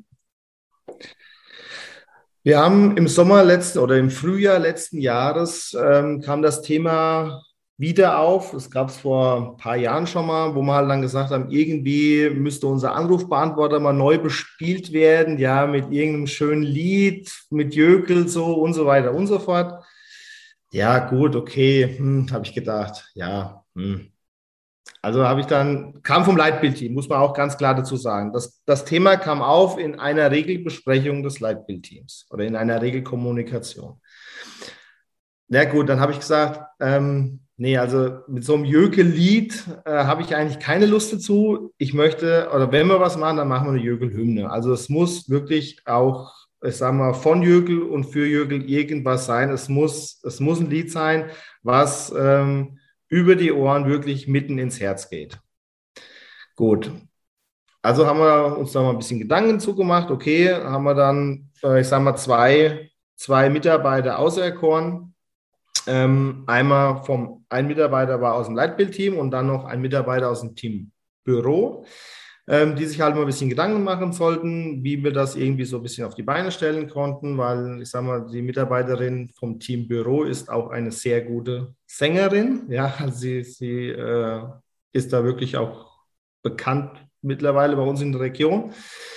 Wir haben im Sommer letzten oder im Frühjahr letzten Jahres ähm, kam das Thema wieder auf. Das gab es vor ein paar Jahren schon mal, wo wir halt dann gesagt haben, irgendwie müsste unser Anrufbeantworter mal neu bespielt werden, ja, mit irgendeinem schönen Lied, mit Jökel so und so weiter und so fort. Ja, gut, okay, hm, habe ich gedacht, ja, hm. Also habe ich dann, kam vom Leitbildteam, muss man auch ganz klar dazu sagen. Das, das Thema kam auf in einer Regelbesprechung des Leitbildteams oder in einer Regelkommunikation. Na gut, dann habe ich gesagt, ähm, nee, also mit so einem Jökel-Lied äh, habe ich eigentlich keine Lust dazu. Ich möchte, oder wenn wir was machen, dann machen wir eine Jökel-Hymne. Also es muss wirklich auch, ich sage mal, von Jökel und für Jökel irgendwas sein. Es muss, es muss ein Lied sein, was ähm, über die Ohren wirklich mitten ins Herz geht. Gut. Also haben wir uns da mal ein bisschen Gedanken zugemacht. Okay, haben wir dann, äh, ich sage mal, zwei, zwei Mitarbeiter auserkoren. Ähm, einmal vom, ein Mitarbeiter war aus dem Leitbildteam und dann noch ein Mitarbeiter aus dem Team Büro, ähm, die sich halt mal ein bisschen Gedanken machen sollten, wie wir das irgendwie so ein bisschen auf die Beine stellen konnten, weil ich sage mal, die Mitarbeiterin vom Team Büro ist auch eine sehr gute Sängerin. Ja, sie, sie äh, ist da wirklich auch bekannt mittlerweile bei uns in der Region.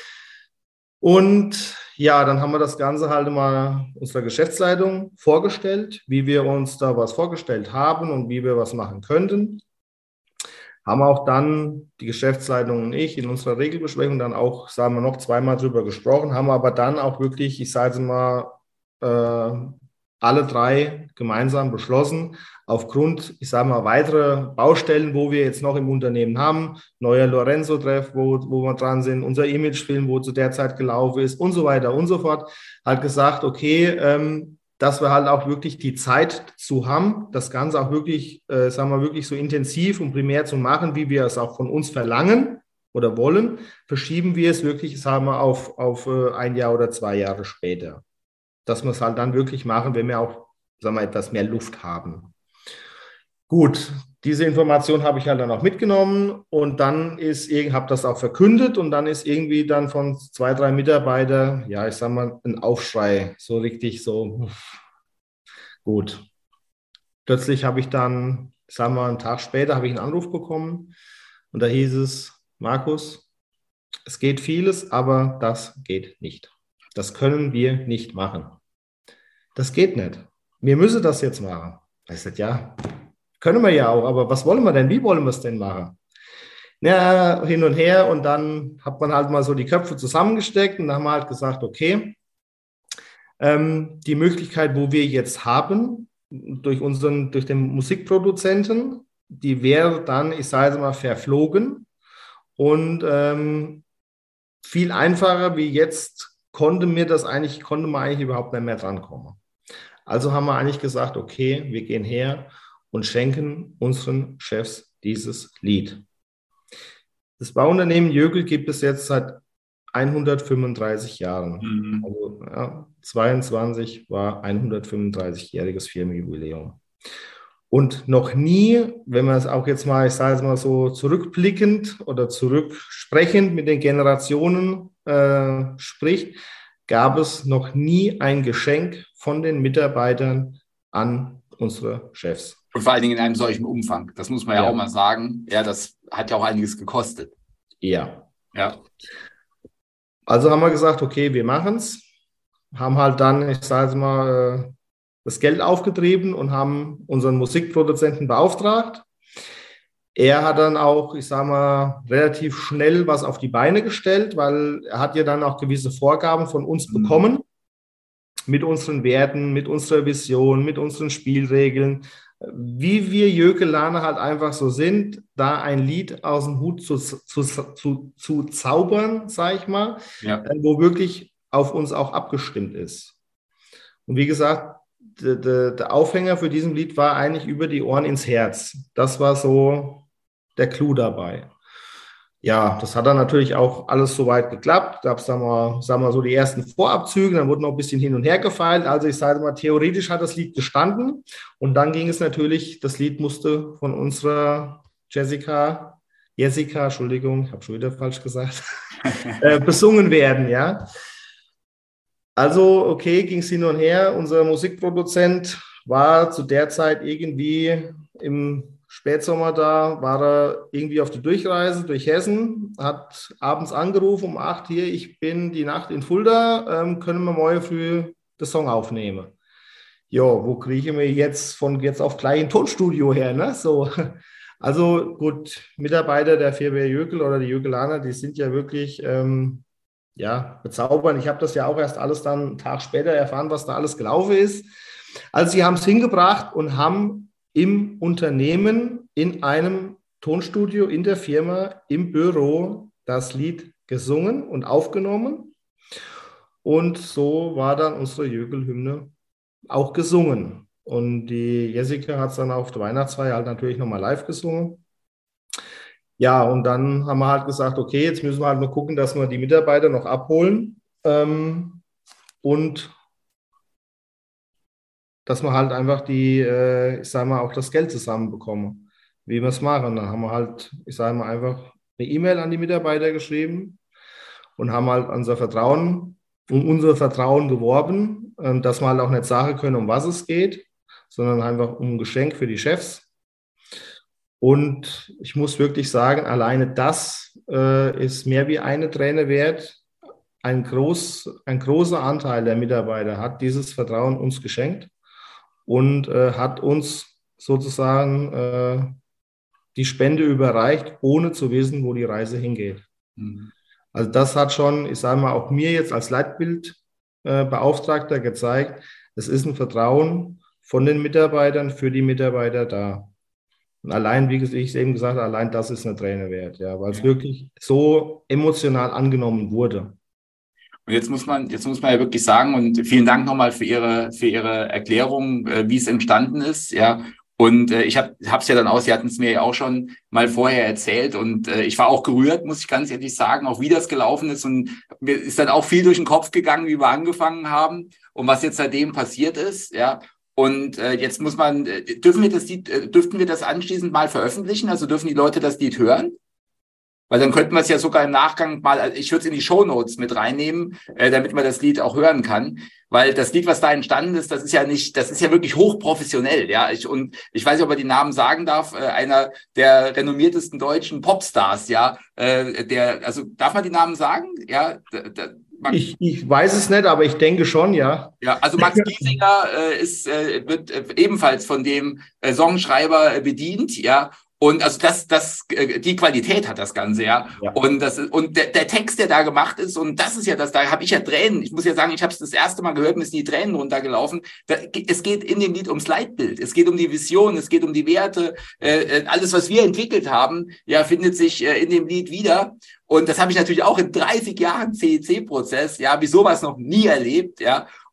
Und ja, dann haben wir das Ganze halt mal unserer Geschäftsleitung vorgestellt, wie wir uns da was vorgestellt haben und wie wir was machen könnten. Haben auch dann die Geschäftsleitung und ich in unserer Regelbesprechung dann auch, sagen wir, noch zweimal drüber gesprochen, haben aber dann auch wirklich, ich sage mal, äh, alle drei gemeinsam beschlossen, aufgrund, ich sage mal, weitere Baustellen, wo wir jetzt noch im Unternehmen haben, neuer Lorenzo-Treff, wo, wo wir dran sind, unser Imagefilm, wo zu der Zeit gelaufen ist und so weiter und so fort, halt gesagt, okay, ähm, dass wir halt auch wirklich die Zeit zu haben, das Ganze auch wirklich, äh, sagen wir, wirklich so intensiv und primär zu machen, wie wir es auch von uns verlangen oder wollen, verschieben wir es wirklich, sagen wir, auf, auf äh, ein Jahr oder zwei Jahre später. Dass wir es halt dann wirklich machen, wenn wir auch, sagen wir, etwas mehr Luft haben. Gut, diese Information habe ich halt dann auch mitgenommen und dann ist, habe das auch verkündet und dann ist irgendwie dann von zwei, drei Mitarbeitern, ja, ich sage mal, ein Aufschrei, so richtig so, gut. Plötzlich habe ich dann, sagen wir, einen Tag später habe ich einen Anruf bekommen und da hieß es, Markus, es geht vieles, aber das geht nicht. Das können wir nicht machen. Das geht nicht. Wir müssen das jetzt machen. Ich sagte, ja, können wir ja auch, aber was wollen wir denn? Wie wollen wir es denn machen? Ja, hin und her und dann hat man halt mal so die Köpfe zusammengesteckt und dann haben wir halt gesagt, okay, ähm, die Möglichkeit, wo wir jetzt haben, durch unseren, durch den Musikproduzenten, die wäre dann, ich sage mal, verflogen und ähm, viel einfacher wie jetzt konnte mir das eigentlich, konnte man eigentlich überhaupt nicht mehr drankommen. Also haben wir eigentlich gesagt, okay, wir gehen her und schenken unseren Chefs dieses Lied. Das Bauunternehmen Jökel gibt es jetzt seit hundertfünfunddreißig Jahren. Mhm. Also ja, zweiundzwanzig war hundertfünfunddreißig-jähriges Firmenjubiläum. Und noch nie, wenn man es auch jetzt mal, ich sage es mal so zurückblickend oder zurücksprechend mit den Generationen äh, spricht, gab es noch nie ein Geschenk von den Mitarbeitern an unsere Chefs. Und vor allen Dingen in einem solchen Umfang. Das muss man ja, ja auch mal sagen. Ja, das hat ja auch einiges gekostet. Ja. Ja. Also haben wir gesagt, okay, wir machen es. Haben halt dann, ich sage es mal, das Geld aufgetrieben und haben unseren Musikproduzenten beauftragt. Er hat dann auch, ich sage mal, relativ schnell was auf die Beine gestellt, weil er hat ja dann auch gewisse Vorgaben von uns mhm. bekommen, mit unseren Werten, mit unserer Vision, mit unseren Spielregeln, wie wir Jökelaner halt einfach so sind, da ein Lied aus dem Hut zu, zu, zu, zu zaubern, sage ich mal, ja. wo wirklich auf uns auch abgestimmt ist. Und wie gesagt, der, der, der Aufhänger für diesen Lied war eigentlich über die Ohren ins Herz. Das war so der Clou dabei. Ja, das hat dann natürlich auch alles soweit geklappt. Da gab es, sagen wir, sagen wir so, die ersten Vorabzüge, dann wurde noch ein bisschen hin und her gefeilt. Also ich sage mal, theoretisch hat das Lied gestanden. Und dann ging es natürlich, das Lied musste von unserer Jessica, Jessica, Entschuldigung, ich habe schon wieder falsch gesagt, äh, besungen werden, ja. Also, okay, ging es hin und her. Unser Musikproduzent war zu der Zeit irgendwie im Spätsommer da, war er irgendwie auf der Durchreise durch Hessen, hat abends angerufen um acht, hier, ich bin die Nacht in Fulda, ähm, können wir morgen früh den Song aufnehmen. Jo, wo kriege ich mir jetzt von jetzt auf gleich ein Tonstudio her, ne? So. Also gut, Mitarbeiter der Firma Jökel oder die Jökelaner, die sind ja wirklich ähm, ja, bezaubern. Ich habe das ja auch erst alles dann einen Tag später erfahren, was da alles gelaufen ist. Also sie haben es hingebracht und haben im Unternehmen, in einem Tonstudio, in der Firma, im Büro das Lied gesungen und aufgenommen. Und so war dann unsere Jökel-Hymne auch gesungen. Und die Jessica hat es dann auf der Weihnachtsfeier halt natürlich nochmal live gesungen. Ja, und dann haben wir halt gesagt, okay, jetzt müssen wir halt nur gucken, dass wir die Mitarbeiter noch abholen ähm, und dass wir halt einfach die, äh, ich sage mal, auch das Geld zusammenbekommen, wie wir es machen. Dann haben wir halt, ich sage mal, einfach eine E-Mail an die Mitarbeiter geschrieben und haben halt unser Vertrauen, um unser Vertrauen geworben, äh, dass wir halt auch nicht sagen können, um was es geht, sondern einfach um ein Geschenk für die Chefs. Und ich muss wirklich sagen, alleine das äh, ist mehr wie eine Träne wert. Ein, groß, ein großer Anteil der Mitarbeiter hat dieses Vertrauen uns geschenkt und äh, hat uns sozusagen äh, die Spende überreicht, ohne zu wissen, wo die Reise hingeht. Mhm. Also das hat schon, ich sage mal, auch mir jetzt als Leitbildbeauftragter äh, gezeigt, es ist ein Vertrauen von den Mitarbeitern für die Mitarbeiter da. Und allein, wie ich eben gesagt habe, allein das ist eine Träne wert, ja, weil es ja. wirklich so emotional angenommen wurde. Und jetzt muss man, jetzt muss man ja wirklich sagen, und vielen Dank nochmal für Ihre, für Ihre Erklärung, äh, wie es entstanden ist, ja. Und äh, ich habe es ja dann auch, Sie hatten es mir ja auch schon mal vorher erzählt und äh, ich war auch gerührt, muss ich ganz ehrlich sagen, auch wie das gelaufen ist und mir ist dann auch viel durch den Kopf gegangen, wie wir angefangen haben und was jetzt seitdem passiert ist, ja. Und äh, jetzt muss man, äh, dürfen wir das Lied, äh, dürften wir das anschließend mal veröffentlichen? Also dürfen die Leute das Lied hören? Weil dann könnten wir es ja sogar im Nachgang mal, ich würde es in die Shownotes mit reinnehmen, äh, damit man das Lied auch hören kann. Weil das Lied, was da entstanden ist, das ist ja nicht, das ist ja wirklich hochprofessionell, ja. Ich, und ich weiß nicht, ob er die Namen sagen darf, äh, einer der renommiertesten deutschen Popstars, ja. Äh, der, also darf man die Namen sagen? Ja. Da, da, Ich, ich weiß es nicht, aber ich denke schon, ja. Ja, also Max Giesinger äh, ist, äh, wird äh, ebenfalls von dem äh, Songschreiber äh, bedient, ja. Und also das, das, äh, die Qualität hat das Ganze, ja. ja. Und das und der, der Text, der da gemacht ist, und das ist ja das, da habe ich ja Tränen. Ich muss ja sagen, ich habe es das erste Mal gehört, mir sind die Tränen runtergelaufen. Da, es geht in dem Lied ums Leitbild, es geht um die Vision, es geht um die Werte, äh, alles, was wir entwickelt haben, ja, findet sich äh, in dem Lied wieder. Und das habe ich natürlich auch in dreißig Jahren C E C-Prozess, ja, wie sowas noch nie erlebt, ja.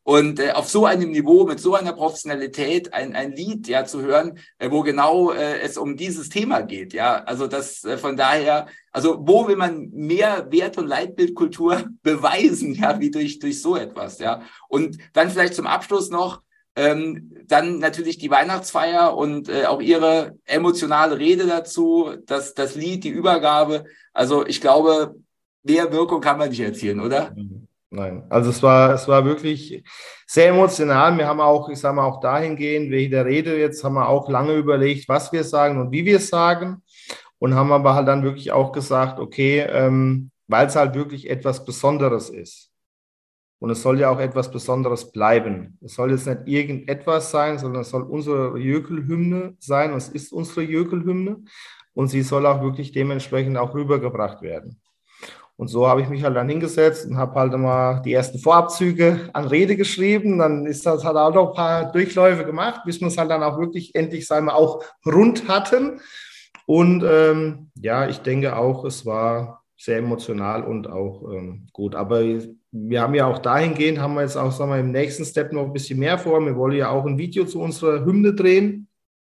Und äh, auf so einem Niveau, mit so einer Professionalität ein, ein Lied ja zu hören, äh, wo genau äh, es um dieses Thema geht. Ja, also das äh, von daher, also wo will man mehr Wert- und Leitbildkultur beweisen, ja, wie durch, durch so etwas, ja. Und dann vielleicht zum Abschluss noch, ähm, dann natürlich die Weihnachtsfeier und äh, auch Ihre emotionale Rede dazu, das, das Lied, die Übergabe. Also ich glaube, mehr Wirkung kann man nicht erzielen, oder? Nein, also es war, es war wirklich sehr emotional. Wir haben auch, ich sage mal, auch dahingehend, wegen der Rede jetzt, haben wir auch lange überlegt, was wir sagen und wie wir es sagen. Und haben aber halt dann wirklich auch gesagt, okay, ähm, weil es halt wirklich etwas Besonderes ist. Und es soll ja auch etwas Besonderes bleiben. Es soll jetzt nicht irgendetwas sein, sondern es soll unsere Jökel-Hymne sein. Und es ist unsere Jökel-Hymne. Und sie soll auch wirklich dementsprechend auch rübergebracht werden. Und so habe ich mich halt dann hingesetzt und habe halt mal die ersten Vorabzüge an Rede geschrieben. Dann ist das halt auch noch ein paar Durchläufe gemacht, bis wir es halt dann auch wirklich endlich, sagen wir, auch rund hatten. Und ähm, ja, ich denke auch, es war sehr emotional und auch ähm, gut. Aber wir haben ja auch dahingehend, haben wir jetzt auch, sagen wir, im nächsten Step noch ein bisschen mehr vor. Wir wollen ja auch ein Video zu unserer Hymne drehen.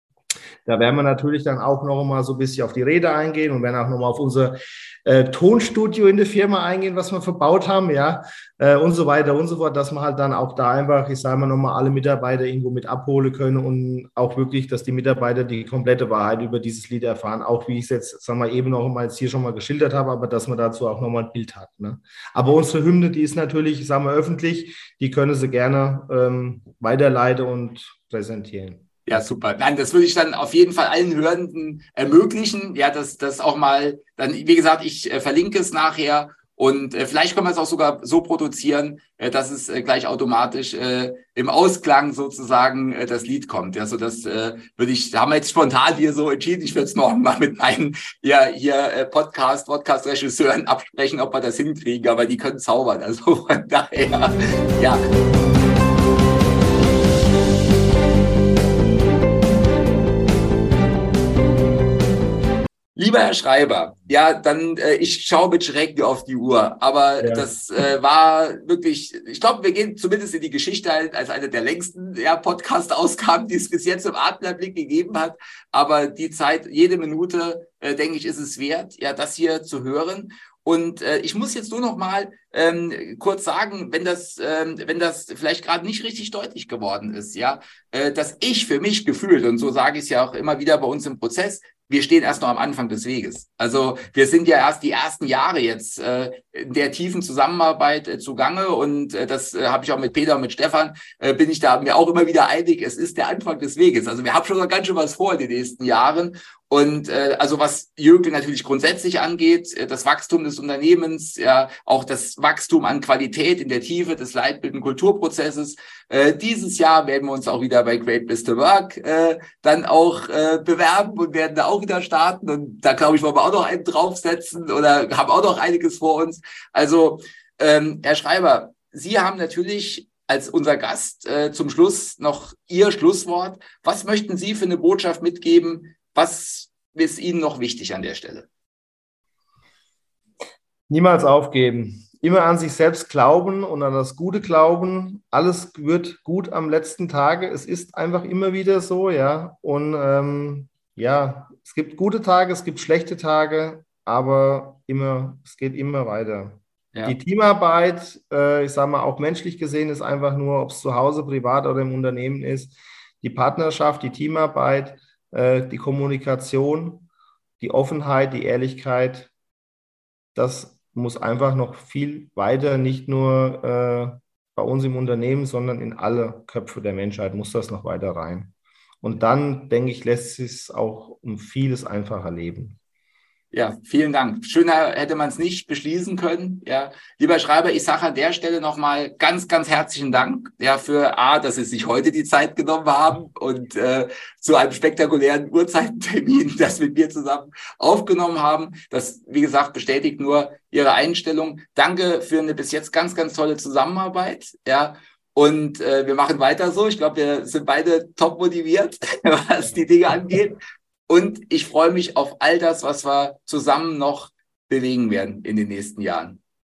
Da werden wir natürlich dann auch noch mal so ein bisschen auf die Rede eingehen und werden auch noch mal auf unser äh, Tonstudio in der Firma eingehen, was wir verbaut haben, ja, äh, und so weiter und so fort, dass wir halt dann auch da einfach, ich sage mal, noch mal alle Mitarbeiter irgendwo mit abholen können und auch wirklich, dass die Mitarbeiter die komplette Wahrheit über dieses Lied erfahren, auch wie ich es jetzt, sagen wir, eben noch mal jetzt hier schon mal geschildert habe, aber dass man dazu auch noch mal ein Bild hat, ne? Aber unsere Hymne, die ist natürlich, sagen wir, öffentlich, die können Sie gerne ähm, weiterleiten und präsentieren. Ja, super. Nein, das würde ich dann auf jeden Fall allen Hörenden ermöglichen. Ja, dass das auch mal dann, wie gesagt, ich äh, verlinke es nachher und äh, vielleicht können wir es auch sogar so produzieren, äh, dass es äh, gleich automatisch äh, im Ausklang sozusagen äh, das Lied kommt. Ja, so das äh, würde ich, da haben wir jetzt spontan hier so entschieden. Ich würde es morgen mal mit meinen ja, hier äh, Podcast, Podcast-Regisseuren absprechen, ob wir das hinkriegen, aber die können zaubern. Also von daher, ja. Lieber Herr Schreiber, ja, dann äh, ich schaue mit Schrecken auf die Uhr, aber ja. das äh, war wirklich, ich glaube, wir gehen zumindest in die Geschichte als eine der längsten ja, Podcast-Ausgaben, die es bis jetzt im Adlerblick gegeben hat, aber die Zeit, jede Minute, äh, denke ich, ist es wert, ja, das hier zu hören. Und äh, ich muss jetzt nur noch mal ähm, kurz sagen, wenn das, ähm, wenn das vielleicht gerade nicht richtig deutlich geworden ist, ja, äh, dass ich für mich gefühlt, und so sage ich es ja auch immer wieder bei uns im Prozess, wir stehen erst noch am Anfang des Weges. Also wir sind ja erst die ersten Jahre jetzt äh, in der tiefen Zusammenarbeit äh, zugange und äh, das äh, habe ich auch mit Peter und mit Stefan, äh, bin ich da mir auch immer wieder einig, es ist der Anfang des Weges. Also wir haben schon noch ganz schön was vor in den nächsten Jahren. Und äh, also was Jökel natürlich grundsätzlich angeht, äh, das Wachstum des Unternehmens, ja, auch das Wachstum an Qualität in der Tiefe des leitbildenden Kulturprozesses. Äh, dieses Jahr werden wir uns auch wieder bei Great Place to Work äh, dann auch äh, bewerben und werden da auch wieder starten. Und da glaube ich, wollen wir auch noch einen draufsetzen oder haben auch noch einiges vor uns. Also ähm, Herr Schreiber, Sie haben natürlich als unser Gast äh, zum Schluss noch Ihr Schlusswort. Was möchten Sie für eine Botschaft mitgeben? Was ist Ihnen noch wichtig an der Stelle? Niemals aufgeben. Immer an sich selbst glauben und an das Gute glauben. Alles wird gut am letzten Tage. Es ist einfach immer wieder so, ja. Und ähm, ja, es gibt gute Tage, es gibt schlechte Tage, aber immer, es geht immer weiter. Ja. Die Teamarbeit, äh, ich sage mal, auch menschlich gesehen, ist einfach nur, ob es zu Hause, privat oder im Unternehmen ist, die Partnerschaft, die Teamarbeit, die Kommunikation, die Offenheit, die Ehrlichkeit, das muss einfach noch viel weiter, nicht nur äh, bei uns im Unternehmen, sondern in alle Köpfe der Menschheit muss das noch weiter rein. Und dann, denke ich, lässt sich es auch um vieles einfacher leben. Ja, vielen Dank. Schöner hätte man es nicht beschließen können. Ja, lieber Schreiber, ich sage an der Stelle nochmal ganz, ganz herzlichen Dank, ja, für A, dass Sie sich heute die Zeit genommen haben und äh, zu einem spektakulären Uhrzeitentermin das mit mir zusammen aufgenommen haben. Das, wie gesagt, bestätigt nur Ihre Einstellung. Danke für eine bis jetzt ganz, ganz tolle Zusammenarbeit. Ja, und äh, wir machen weiter so. Ich glaube, wir sind beide top motiviert, was die Dinge angeht. Und ich freue mich auf all das, was wir zusammen noch bewegen werden in den nächsten Jahren.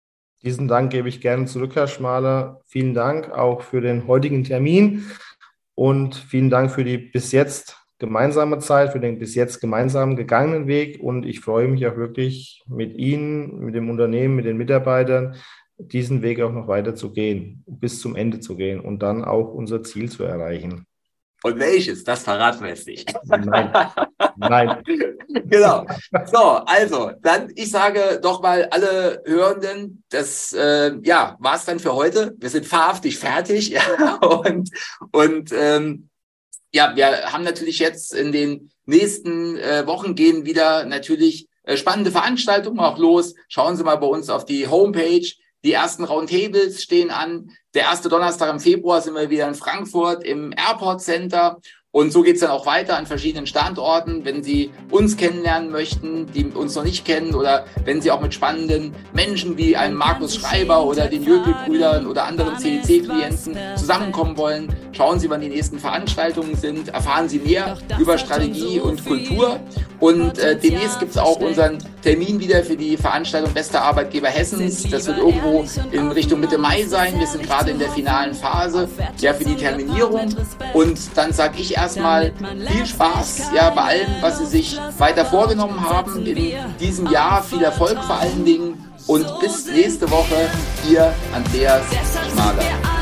Diesen Dank gebe ich gerne zurück, Herr Schmaler. Vielen Dank auch für den heutigen Termin und vielen Dank für die bis jetzt gemeinsame Zeit, für den bis jetzt gemeinsam gegangenen Weg. Und ich freue mich auch wirklich mit Ihnen, mit dem Unternehmen, mit den Mitarbeitern, diesen Weg auch noch weiter zu gehen, bis zum Ende zu gehen und dann auch unser Ziel zu erreichen. Und welches? Das verraten wir jetzt nicht. Nein. Nein. Genau. So, also, dann, ich sage doch mal alle Hörenden, das äh, ja, war es dann für heute. Wir sind wahrhaftig fertig. Ja, und und ähm, ja, wir haben natürlich jetzt in den nächsten äh, Wochen gehen wieder natürlich äh, spannende Veranstaltungen auch los. Schauen Sie mal bei uns auf die Homepage. Die ersten Roundtables stehen an. Der erste Donnerstag im Februar sind wir wieder in Frankfurt im Airport Center. Und so geht's dann auch weiter an verschiedenen Standorten. Wenn Sie uns kennenlernen möchten, die uns noch nicht kennen, oder wenn Sie auch mit spannenden Menschen wie einem Markus Schreiber oder den Jöckel-Brüdern oder anderen C E C-Klienten zusammenkommen wollen, schauen Sie, wann die nächsten Veranstaltungen sind. Erfahren Sie mehr über Strategie und Kultur. Und äh, demnächst gibt's auch unseren Termin wieder für die Veranstaltung Bester Arbeitgeber Hessens. Das wird irgendwo in Richtung Mitte Mai sein. Wir sind gerade in der finalen Phase, ja, für die Terminierung. Und dann sage ich erstmal viel Spaß, ja, bei allem, was Sie sich weiter vorgenommen haben in diesem Jahr. Viel Erfolg vor allen Dingen. Und bis nächste Woche, Ihr Andreas Schmaler.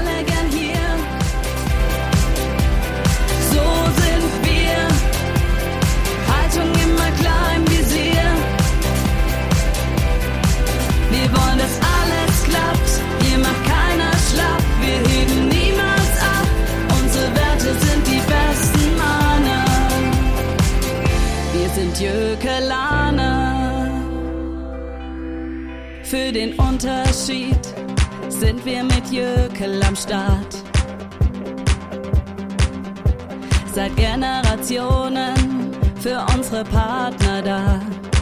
Wir wollen, dass alles klappt, hier macht keiner schlapp, wir heben niemals ab, unsere Werte sind die besten Mahner, wir sind Jöckelaner. Für den Unterschied sind wir mit Jöckel am Start. Seit Generationen für unsere Partner da.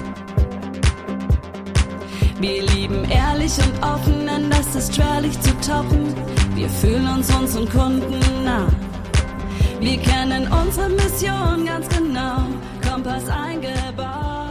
Wir lieben ehrlich und offen, denn das ist schwerlich zu toppen. Wir fühlen uns unseren Kunden nah. Wir kennen unsere Mission ganz genau, Kompass eingebaut.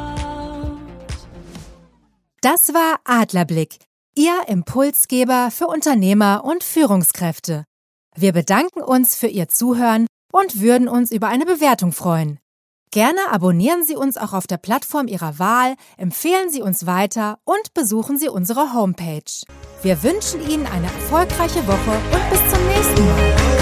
Das war Adlerblick, Ihr Impulsgeber für Unternehmer und Führungskräfte. Wir bedanken uns für Ihr Zuhören und würden uns über eine Bewertung freuen. Gerne abonnieren Sie uns auch auf der Plattform Ihrer Wahl, empfehlen Sie uns weiter und besuchen Sie unsere Homepage. Wir wünschen Ihnen eine erfolgreiche Woche und bis zum nächsten Mal.